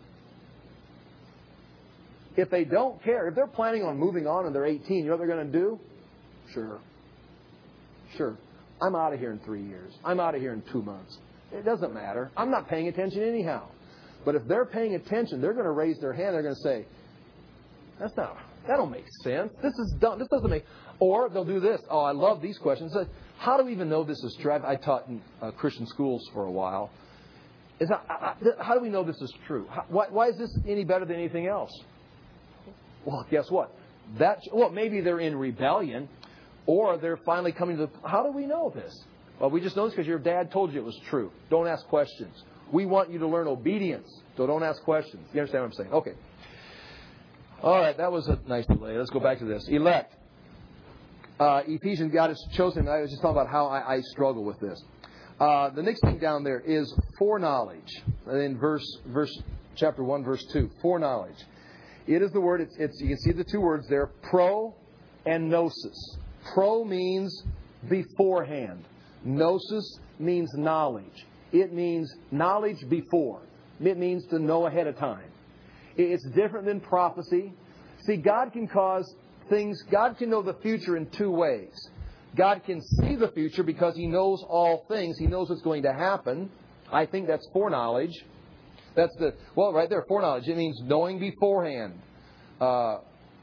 if they don't care, if they're planning on moving on and they're eighteen, you know what they're going to do? Sure. Sure. I'm out of here in three years. I'm out of here in two months. It doesn't matter. I'm not paying attention anyhow. But if they're paying attention, they're going to raise their hand. They're going to say, "That's not. That don't make sense. This is dumb. This doesn't make." Or they'll do this. Oh, I love these questions. How do we even know this is true? I taught in uh, Christian schools for a while. Is that, I, I, how do we know this is true? How, why, why is this any better than anything else? Well, guess what? That well, maybe they're in rebellion, or they're finally coming to the. How do we know this? Well, we just know this because your dad told you it was true. Don't ask questions. We want you to learn obedience, so don't ask questions. You understand what I'm saying? Okay. All right, that was a nice delay. Let's go back to this. Elect. Uh, Ephesians, God has chosen. I was just talking about how I, I struggle with this. Uh, the next thing down there is foreknowledge. In verse, verse, chapter one, verse two. Foreknowledge. It is the word. It's, it's you can see the two words there. Pro and gnosis. Pro means beforehand. Gnosis means knowledge. It means knowledge before. It means to know ahead of time. It's different than prophecy. See, God can cause things, God can know the future in two ways. God can see the future because He knows all things. He knows what's going to happen. I think that's foreknowledge. That's the, well, right there, foreknowledge. It means knowing beforehand. Uh,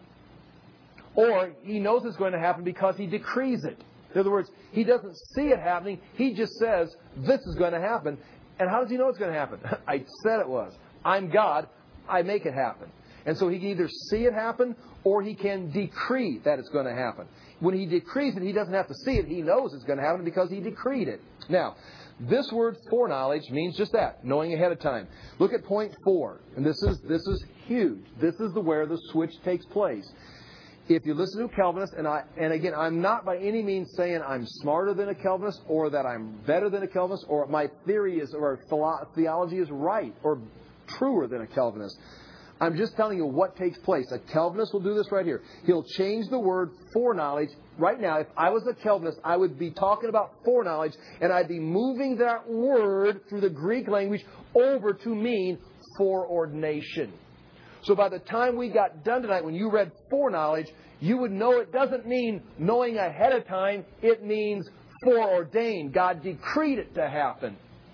or he knows it's going to happen because he decrees it. In other words, he doesn't see it happening. He just says, this is going to happen. And how does he know it's going to happen? I said it was. I'm God. I make it happen. And so he can either see it happen or he can decree that it's going to happen. When he decrees it, he doesn't have to see it. He knows it's going to happen because he decreed it. Now, this word foreknowledge means just that, knowing ahead of time. Look at point four. And this is this is huge. This is the where the switch takes place. If you listen to a Calvinist, and I and again, I'm not by any means saying I'm smarter than a Calvinist or that I'm better than a Calvinist or my theory is or theology is right or truer than a Calvinist. I'm just telling you what takes place. A Calvinist will do this right here. He'll change the word foreknowledge. Right now, if I was a Calvinist, I would be talking about foreknowledge, and I'd be moving that word through the Greek language over to mean foreordination. So by the time we got done tonight, when you read foreknowledge, you would know it doesn't mean knowing ahead of time. It means foreordained. God decreed it to happen.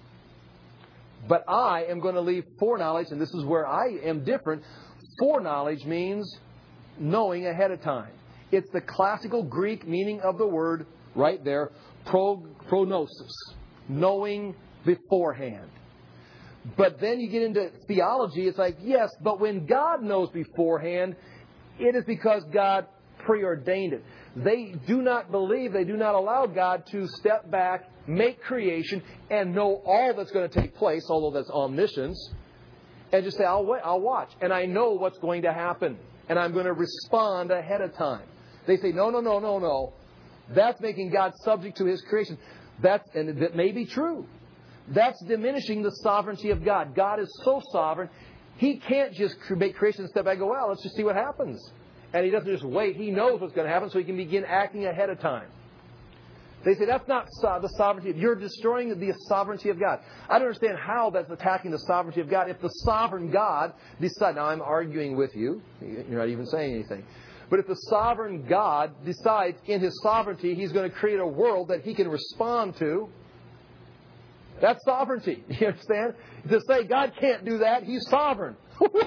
But I am going to leave foreknowledge, and this is where I am different. Foreknowledge means knowing ahead of time. It's the classical Greek meaning of the word right there, pro, prognosis, knowing beforehand. But then you get into theology, it's like, yes, but when God knows beforehand, it is because God preordained it. They do not believe, they do not allow God to step back, make creation, and know all that's going to take place, although that's omniscience, and just say, I'll wait, I'll watch, and I know what's going to happen, and I'm going to respond ahead of time. They say, no, no, no, no, no. That's making God subject to His creation. That's, and that may be true. That's diminishing the sovereignty of God. God is so sovereign, He can't just make creation and step back and go, well, let's just see what happens. And He doesn't just wait. He knows what's going to happen, so He can begin acting ahead of time. They say that's not so- the sovereignty. You're destroying the sovereignty of God. I don't understand how that's attacking the sovereignty of God. If the sovereign God decides, now I'm arguing with you. You're not even saying anything. But if the sovereign God decides in His sovereignty He's going to create a world that He can respond to, that's sovereignty. You understand? To say God can't do that, He's sovereign.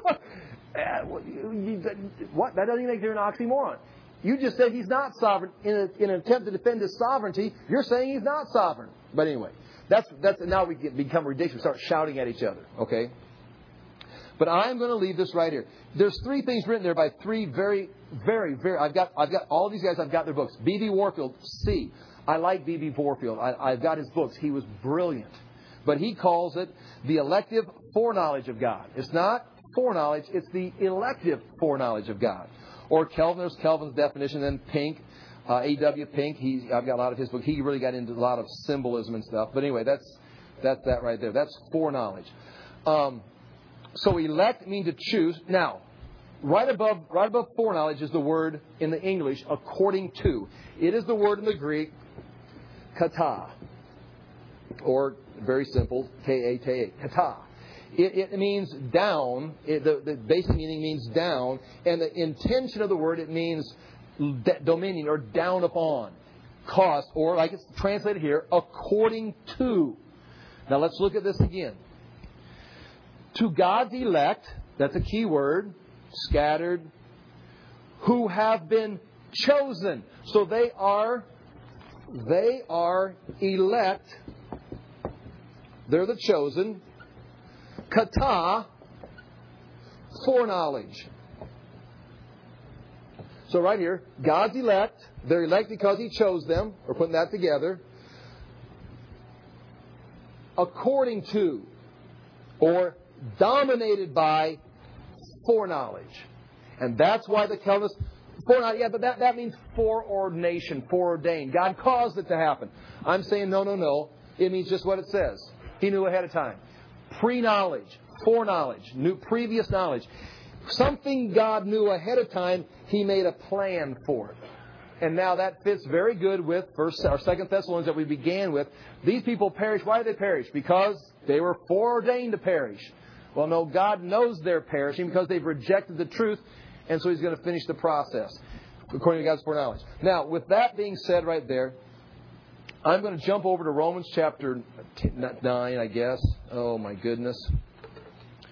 What? That doesn't even make you an oxymoron. You just said He's not sovereign in, a, in an attempt to defend His sovereignty. You're saying He's not sovereign. But anyway, that's that's now we get, become ridiculous. We start shouting at each other. Okay. But I'm going to leave this right here. There's three things written there by three very, very, very. I've got I've got all these guys. I've got their books. B B Warfield. C. I like B B Warfield. I, I've got his books. He was brilliant. But he calls it the elective foreknowledge of God. It's not foreknowledge. It's the elective foreknowledge of God. Or Kelvin, there's Kelvin's definition. Then Pink, uh, A W Pink. He, I've got a lot of his book. He really got into a lot of symbolism and stuff. But anyway, that's that's that right there. That's foreknowledge. Um, so elect means to choose. Now, right above right above foreknowledge is the word in the English according to. It is the word in the Greek kata, or very simple K A T A, kata. It, it means down. It, the, the basic meaning means down. And the intention of the word, it means d- dominion or down upon. Cost, or like it's translated here, according to. Now let's look at this again. To God's elect, that's a key word, scattered, who have been chosen. So they are, they are elect. They're the chosen. Kata, foreknowledge. So right here, God's elect. They're elect because He chose them. We're putting that together. According to, or dominated by, foreknowledge. And that's why the Calvinists, foreknowledge, yeah, but that, that means foreordination, foreordained. God caused it to happen. I'm saying no, no, no. It means just what it says. He knew ahead of time. Pre-knowledge, foreknowledge, new previous knowledge. Something God knew ahead of time, He made a plan for it. And now that fits very good with First or Second Thessalonians that we began with. These people perish. Why did they perish? Because they were foreordained to perish. Well, no, God knows they're perishing because they've rejected the truth, and so He's going to finish the process according to God's foreknowledge. Now, with that being said right there, I'm going to jump over to Romans chapter nine, I guess. Oh, my goodness.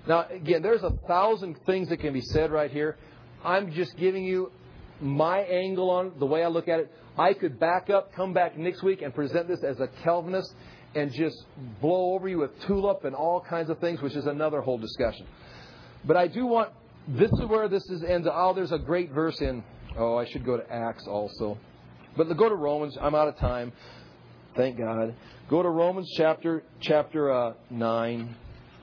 Now, again, there's a thousand things that can be said right here. I'm just giving you my angle on it, the way I look at it. I could back up, come back next week, and present this as a Calvinist and just blow over you with tulip and all kinds of things, which is another whole discussion. But I do want, this is where this is ends. Oh, there's a great verse in, oh, I should go to Acts also. But go to Romans. I'm out of time. Thank God. Go to Romans chapter chapter uh, nine.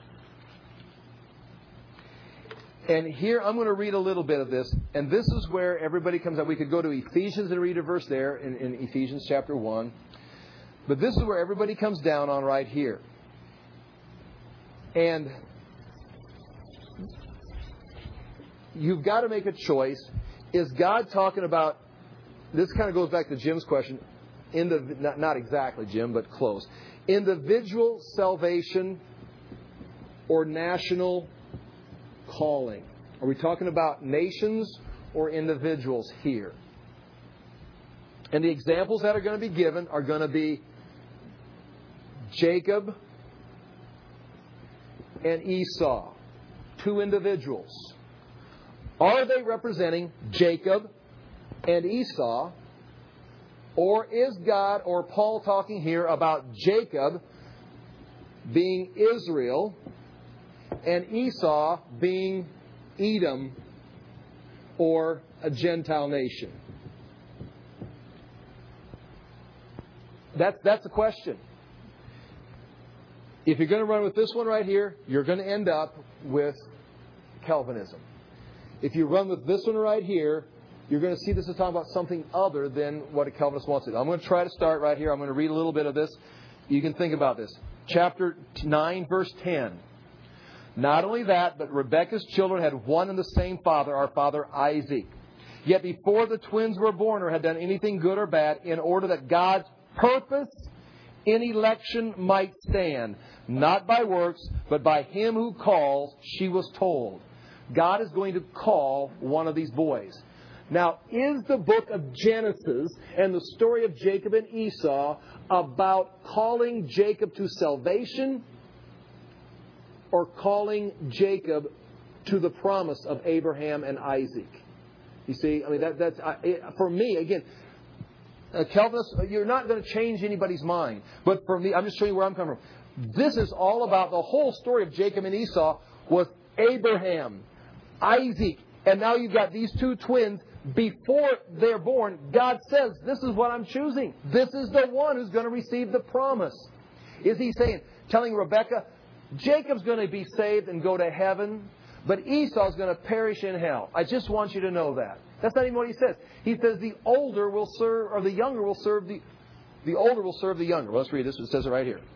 And here I'm going to read a little bit of this. And this is where everybody comes out. We could go to Ephesians and read a verse there in, in Ephesians chapter one. But this is where everybody comes down on right here. And you've got to make a choice. Is God talking about, this kind of goes back to Jim's question, in the, not, not exactly Jim, but close. Individual salvation or national calling? Are we talking about nations or individuals here? And the examples that are going to be given are going to be Jacob and Esau, two individuals. Are they representing Jacob and Esau? Or is God or Paul talking here about Jacob being Israel and Esau being Edom or a Gentile nation? That's, that's the question. If you're going to run with this one right here, you're going to end up with Calvinism. If you run with this one right here, you're going to see this is talking about something other than what a Calvinist wants to do. I'm going to try to start right here. I'm going to read a little bit of this. You can think about this. Chapter nine, verse ten. Not only that, but Rebekah's children had one and the same father, our father Isaac. Yet before the twins were born or had done anything good or bad, in order that God's purpose in election might stand, not by works, but by him who calls, she was told. God is going to call one of these boys. Now, is the book of Genesis and the story of Jacob and Esau about calling Jacob to salvation or calling Jacob to the promise of Abraham and Isaac? You see, I mean, that, that's uh, it, for me, again, uh, Calvinists, you're not going to change anybody's mind. But for me, I'm just showing you where I'm coming from. This is all about the whole story of Jacob and Esau was Abraham, Isaac, and now you've got these two twins. Before they're born, God says, this is what I'm choosing. This is the one who's going to receive the promise. Is he saying, telling Rebekah, Jacob's going to be saved and go to heaven, but Esau's going to perish in hell? I just want you to know that. That's not even what he says. He says the older will serve, or the younger will serve the, the older will serve the younger. Well, let's read this. It says it right here.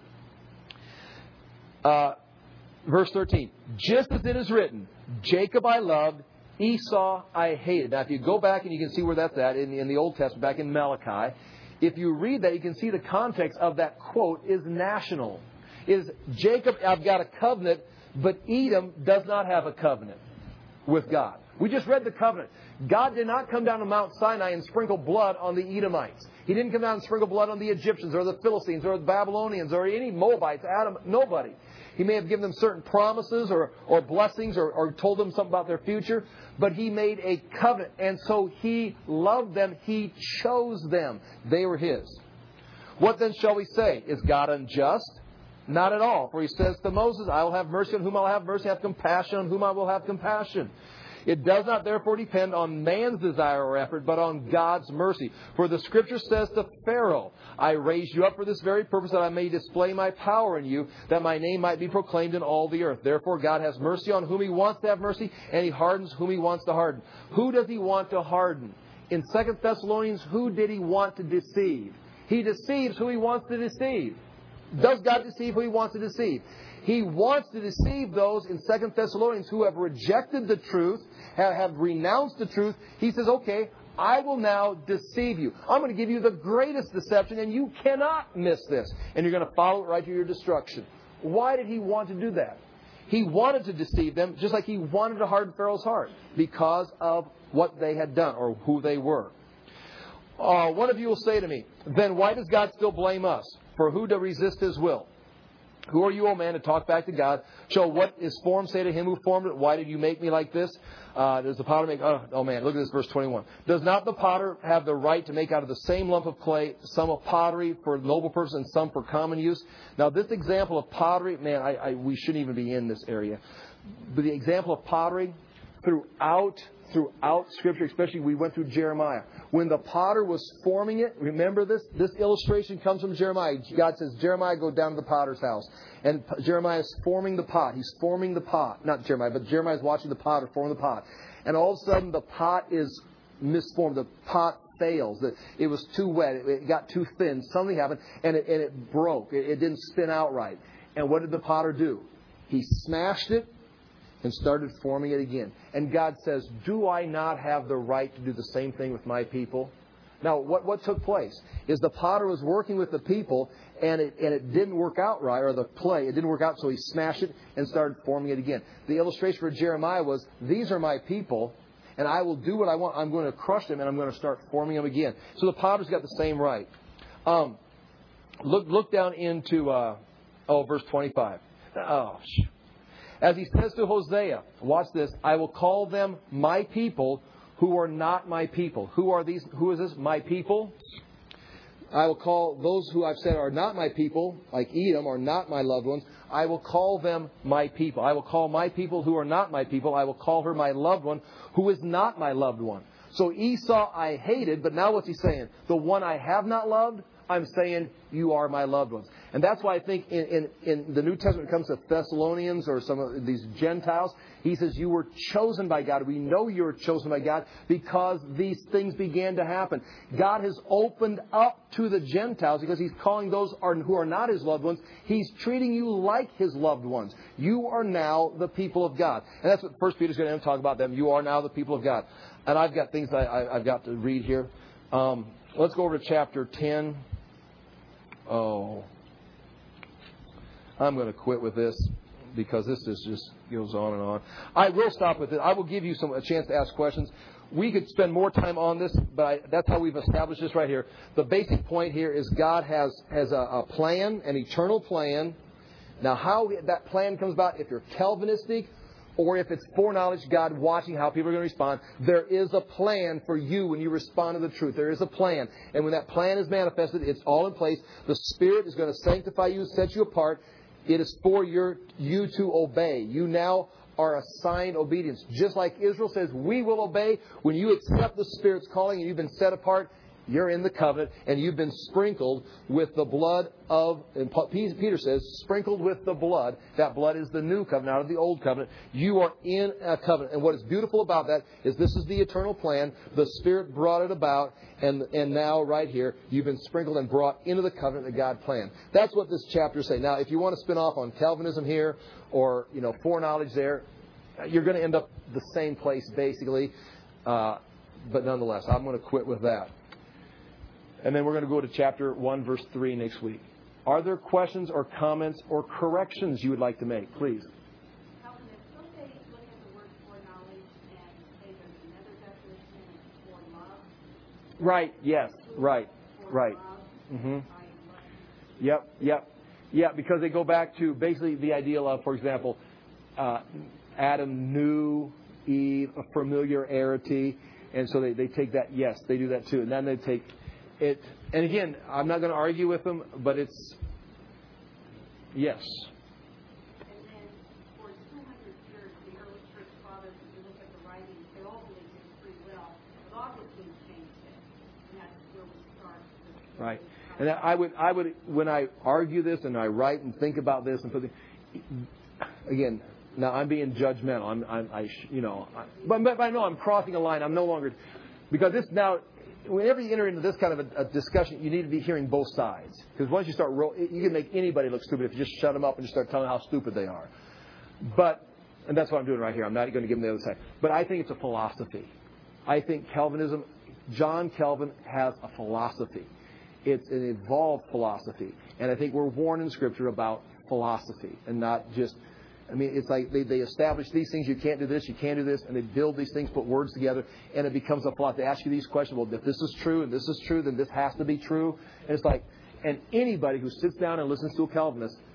Uh, verse thirteen. Just as it is written, Jacob I loved, Esau I hated. Now, if you go back and you can see where that's at in, in the Old Testament, back in Malachi, if you read that, you can see the context of that quote is national. Is Jacob, I've got a covenant, but Edom does not have a covenant with God. We just read the covenant. God did not come down to Mount Sinai and sprinkle blood on the Edomites. He didn't come down and sprinkle blood on the Egyptians or the Philistines or the Babylonians or any Moabites, Adam, nobody. He may have given them certain promises or, or blessings or, or told them something about their future, but He made a covenant. And so He loved them. He chose them. They were His. What then shall we say? Is God unjust? Not at all. For He says to Moses, I will have mercy on whom I will have mercy, have compassion on whom I will have compassion. It does not therefore depend on man's desire or effort, but on God's mercy. For the Scripture says to Pharaoh, I raised you up for this very purpose, that I may display my power in you, that my name might be proclaimed in all the earth. Therefore God has mercy on whom He wants to have mercy, and He hardens whom He wants to harden. Who does He want to harden? In Second Thessalonians, who did He want to deceive? He deceives who He wants to deceive. Does God deceive who He wants to deceive? He wants to deceive those in Second Thessalonians who have rejected the truth, have, have renounced the truth. He says, okay, I will now deceive you. I'm going to give you the greatest deception, and you cannot miss this. And you're going to follow it right to your destruction. Why did He want to do that? He wanted to deceive them, just like He wanted to harden Pharaoh's heart, because of what they had done or who they were. Uh, one of you will say to me, then why does God still blame us? For who to resist His will? Who are you, O man, to talk back to God? Shall what is formed say to him who formed it, why did you make me like this? Uh, does the potter make... Oh, oh, man, look at this, verse twenty-one. Does not the potter have the right to make out of the same lump of clay some of pottery for noble purpose and some for common use? Now, this example of pottery, man, I, I, we shouldn't even be in this area. But the example of pottery throughout... Throughout Scripture, especially we went through Jeremiah. When the potter was forming it, remember this? This illustration comes from Jeremiah. God says, Jeremiah, go down to the potter's house. And Jeremiah is forming the pot. He's forming the pot. Not Jeremiah, but Jeremiah is watching the potter form the pot. And all of a sudden, the pot is misformed. The pot fails. It was too wet. It got too thin. Something happened, and it, and it broke. It, it didn't spin out right. And what did the potter do? He smashed it and started forming it again. And God says, do I not have the right to do the same thing with my people? Now, what, what took place is the potter was working with the people, and it, and it didn't work out right, or the clay, it didn't work out, so he smashed it and started forming it again. The illustration for Jeremiah was, these are my people, and I will do what I want. I'm going to crush them, and I'm going to start forming them again. So the potter's got the same right. Um, look, look down into, uh, oh, verse twenty-five. Oh, sh- As he says to Hosea, watch this, I will call them my people who are not my people. Who are these? Who is this? My people. I will call those who I've said are not my people, like Edom, are not my loved ones. I will call them my people. I will call my people who are not my people. I will call her my loved one who is not my loved one. So Esau I hated, but now what's he saying? The one I have not loved, I'm saying you are my loved ones. And that's why I think in, in, in the New Testament, when it comes to Thessalonians or some of these Gentiles, he says you were chosen by God. We know you were chosen by God because these things began to happen. God has opened up to the Gentiles because he's calling those who are not his loved ones. He's treating you like his loved ones. You are now the people of God. And that's what First Peter's going to talk about them. You are now the people of God. And I've got things I, I, I've got to read here. Um, let's go over to chapter ten. Oh, I'm going to quit with this because this is just goes on and on. I will stop with it. I will give you some a chance to ask questions. We could spend more time on this, but I, that's how we've established this right here. The basic point here is God has has a, a plan, an eternal plan. Now, how that plan comes about, if you're Calvinistic or if it's foreknowledge, God watching how people are going to respond, there is a plan for you when you respond to the truth. There is a plan. And when that plan is manifested, it's all in place. The Spirit is going to sanctify you, set you apart. It is for your you to obey. You now are assigned obedience. Just like Israel says, we will obey. When you accept the Spirit's calling and you've been set apart, you're in the covenant, and you've been sprinkled with the blood of, and Peter says, sprinkled with the blood. That blood is the new covenant, out of the old covenant. You are in a covenant. And what is beautiful about that is this is the eternal plan. The Spirit brought it about, and, and now right here, you've been sprinkled and brought into the covenant that God planned. That's what this chapter is saying. Now, if you want to spin off on Calvinism here, or, you know, foreknowledge there, you're going to end up the same place, basically. Uh, but nonetheless, I'm going to quit with that. And then we're going to go to chapter one, verse three next week. Are there questions or comments or corrections you would like to make? Please. Calvin, if some days look at the word foreknowledge and say there's another definition for love. Right, yes, right, right. Mm-hmm. Yep, yep. Yeah, because they go back to basically the ideal of, for example, uh, Adam knew Eve, a familiarity. And so they, they take that, yes, they do that too. And then they take... It, and again, I'm not going to argue with them, but it's, yes. And then for two hundred years, the early church fathers, if you look at the writings, they all believed in free will. But Augustine changed it. And that's where we start. Right. And I would, I would, when I argue this and I write and think about this and put the, again, now I'm being judgmental. I'm, I'm I, you know, I, but, but I know I'm crossing a line. I'm no longer, because this now, whenever you enter into this kind of a, a discussion, you need to be hearing both sides. Because once you start, ro- you can make anybody look stupid if you just shut them up and just start telling them how stupid they are. But, and that's what I'm doing right here. I'm not going to give them the other side. But I think it's a philosophy. I think Calvinism, John Calvin has a philosophy. It's an evolved philosophy. And I think we're warned in Scripture about philosophy and not just... I mean, it's like they, they establish these things. You can't do this, you can't do this. And they build these things, put words together. And it becomes a plot. They ask you these questions. Well, if this is true and this is true, then this has to be true. And it's like, and anybody who sits down and listens to a Calvinist,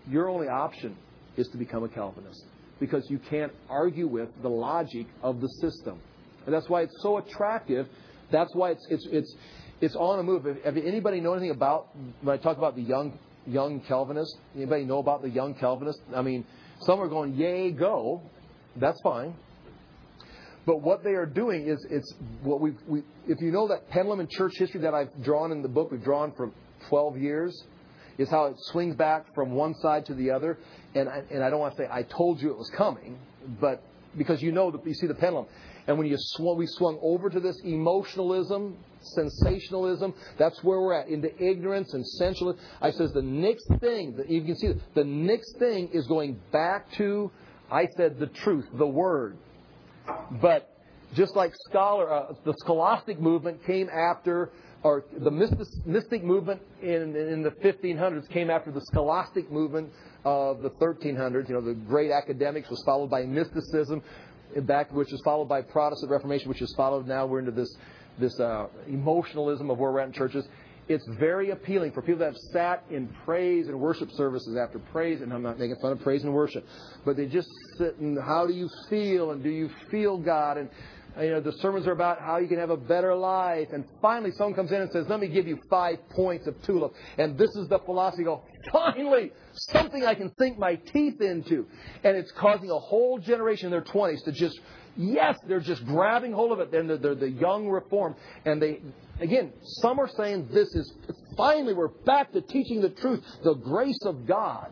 your only option is to become a Calvinist, because you can't argue with the logic of the system. And that's why it's so attractive. That's why it's it's it's it's on a move. If anybody know anything about, when I talk about the young young Calvinists, anybody know about the young Calvinists? I mean, some are going, yay, go. That's fine. But what they are doing is, it's what we we if you know that pendulum in church history that I've drawn in the book, we've drawn for twelve years, is how it swings back from one side to the other. And I, and I don't want to say I told you it was coming, but because you know, the, you see the pendulum. And when you swung, we swung over to this emotionalism, sensationalism, that's where we're at, into ignorance and sensualism. I says the next thing, that you can see, the next thing is going back to, I said, the truth, the Word. But just like scholar, uh, the scholastic movement came after, or the mystic, mystic movement in, in the fifteen hundreds came after the scholastic movement of the thirteen hundreds. You know, the great academics was followed by mysticism, back which is followed by Protestant Reformation, which is followed now. We're into this this uh, emotionalism of where we're at in churches. It's very appealing for people that have sat in praise and worship services after praise, and I'm not making fun of praise and worship, but they just sit and how do you feel, and do you feel God, and you know the sermons are about how you can have a better life, and finally someone comes in and says, let me give you five points of tulip, and this is the philosophy. You go, finally, something I can sink my teeth into, and it's causing a whole generation in their twenties to just, yes, they're just grabbing hold of it. Then they're, they're the young reformed, and they, again, some are saying this is, finally we're back to teaching the truth, the grace of God.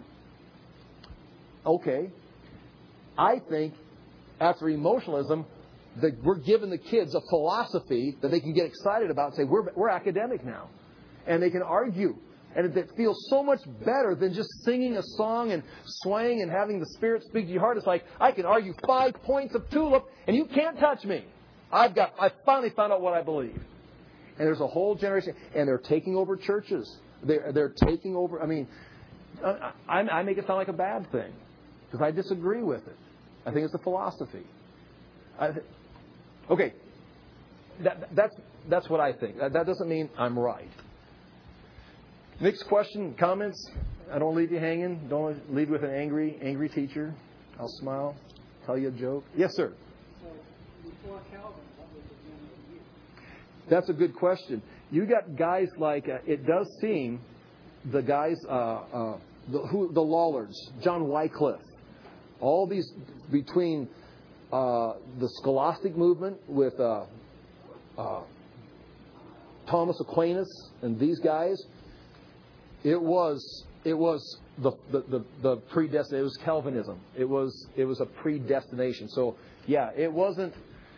Okay. I think after emotionalism, that we're giving the kids a philosophy that they can get excited about and say, we're, we're academic now. And they can argue. And it feels so much better than just singing a song and swaying and having the Spirit speak to your heart. It's like, I can argue five points of tulip and you can't touch me. I've got, I finally found out what I believe. And there's a whole generation. And they're taking over churches. They're, they're taking over. I mean, I, I, I make it sound like a bad thing because I disagree with it. I think it's a philosophy. I, okay. That, that's, that's what I think. That, that doesn't mean I'm right. Next question, comments? I don't leave you hanging. Don't leave with an angry, angry teacher. I'll smile, tell you a joke. Yes, sir. So before Calvin, what was the beginning of the year? That's a good question. You got guys like uh, it does seem the guys, uh, uh, the, who the Lollards, John Wycliffe, all these between uh, the scholastic movement with uh, uh, Thomas Aquinas and these guys. It was it was the the the, the predestination. It was Calvinism. It was it was a predestination. So yeah, it wasn't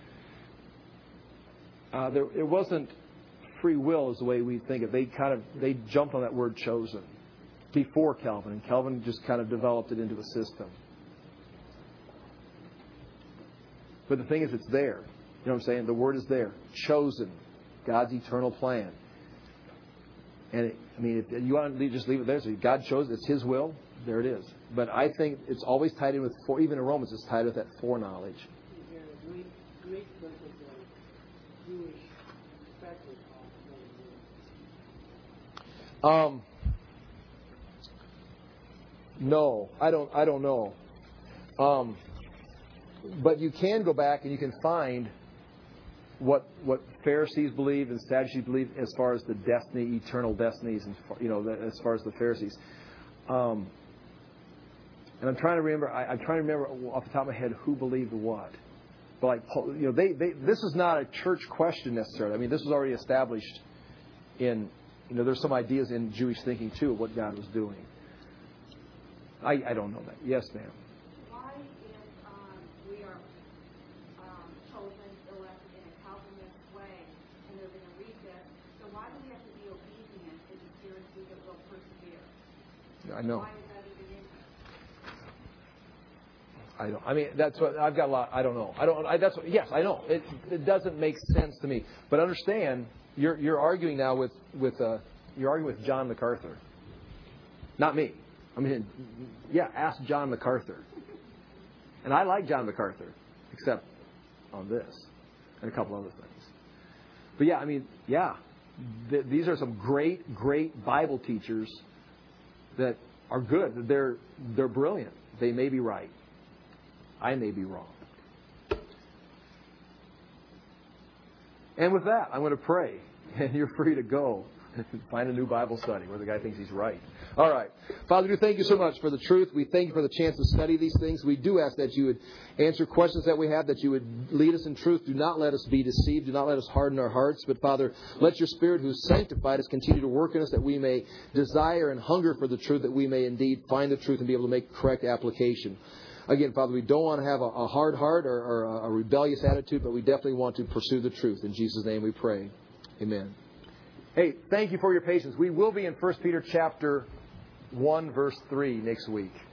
uh, there. It wasn't free will is the way we think it. They kind of they jumped on that word chosen before Calvin, and Calvin just kind of developed it into a system. But the thing is, it's there. You know what I'm saying? The word is there. Chosen. God's eternal plan. And it, I mean, if you want to just leave it there. So God chose it's His will. There it is. But I think it's always tied in with fore, even in Romans, it's tied with that foreknowledge. Is there a Greek, Greek versus a Jewish perspective on Um. No, I don't. I don't know. Um. But you can go back and you can find what what Pharisees believed and Sadducees believed as far as the destiny, eternal destinies, and you know, as far as the Pharisees. Um, and I'm trying to remember. I, I'm trying to remember off the top of my head who believed what. But like, you know, they, they this is not a church question necessarily. I mean, this was already established in, you know, there's some ideas in Jewish thinking too of what God was doing. I I don't know that. Yes, ma'am. I know. I don't. I mean, that's what I've got a lot. I don't know. I don't. I, that's what, yes, I know. It it doesn't make sense to me. But understand, you're you're arguing now with with uh, you're arguing with John MacArthur, not me. I mean, yeah, ask John MacArthur. And I like John MacArthur, except on this and a couple other things. But yeah, I mean, yeah, th- these are some great, great Bible teachers that are good. They're, they're brilliant. They may be right. I may be wrong. And with that, I'm going to pray. And you're free to go and find a new Bible study where the guy thinks he's right. All right. Father, we do thank you so much for the truth. We thank you for the chance to study these things. We do ask that you would answer questions that we have, that you would lead us in truth. Do not let us be deceived. Do not let us harden our hearts. But, Father, let your Spirit who sanctified us continue to work in us, that we may desire and hunger for the truth, that we may indeed find the truth and be able to make correct application. Again, Father, we don't want to have a, a hard heart or, or a rebellious attitude, but we definitely want to pursue the truth. In Jesus' name we pray. Amen. Hey, thank you for your patience. We will be in First Peter chapter one, verse three next week.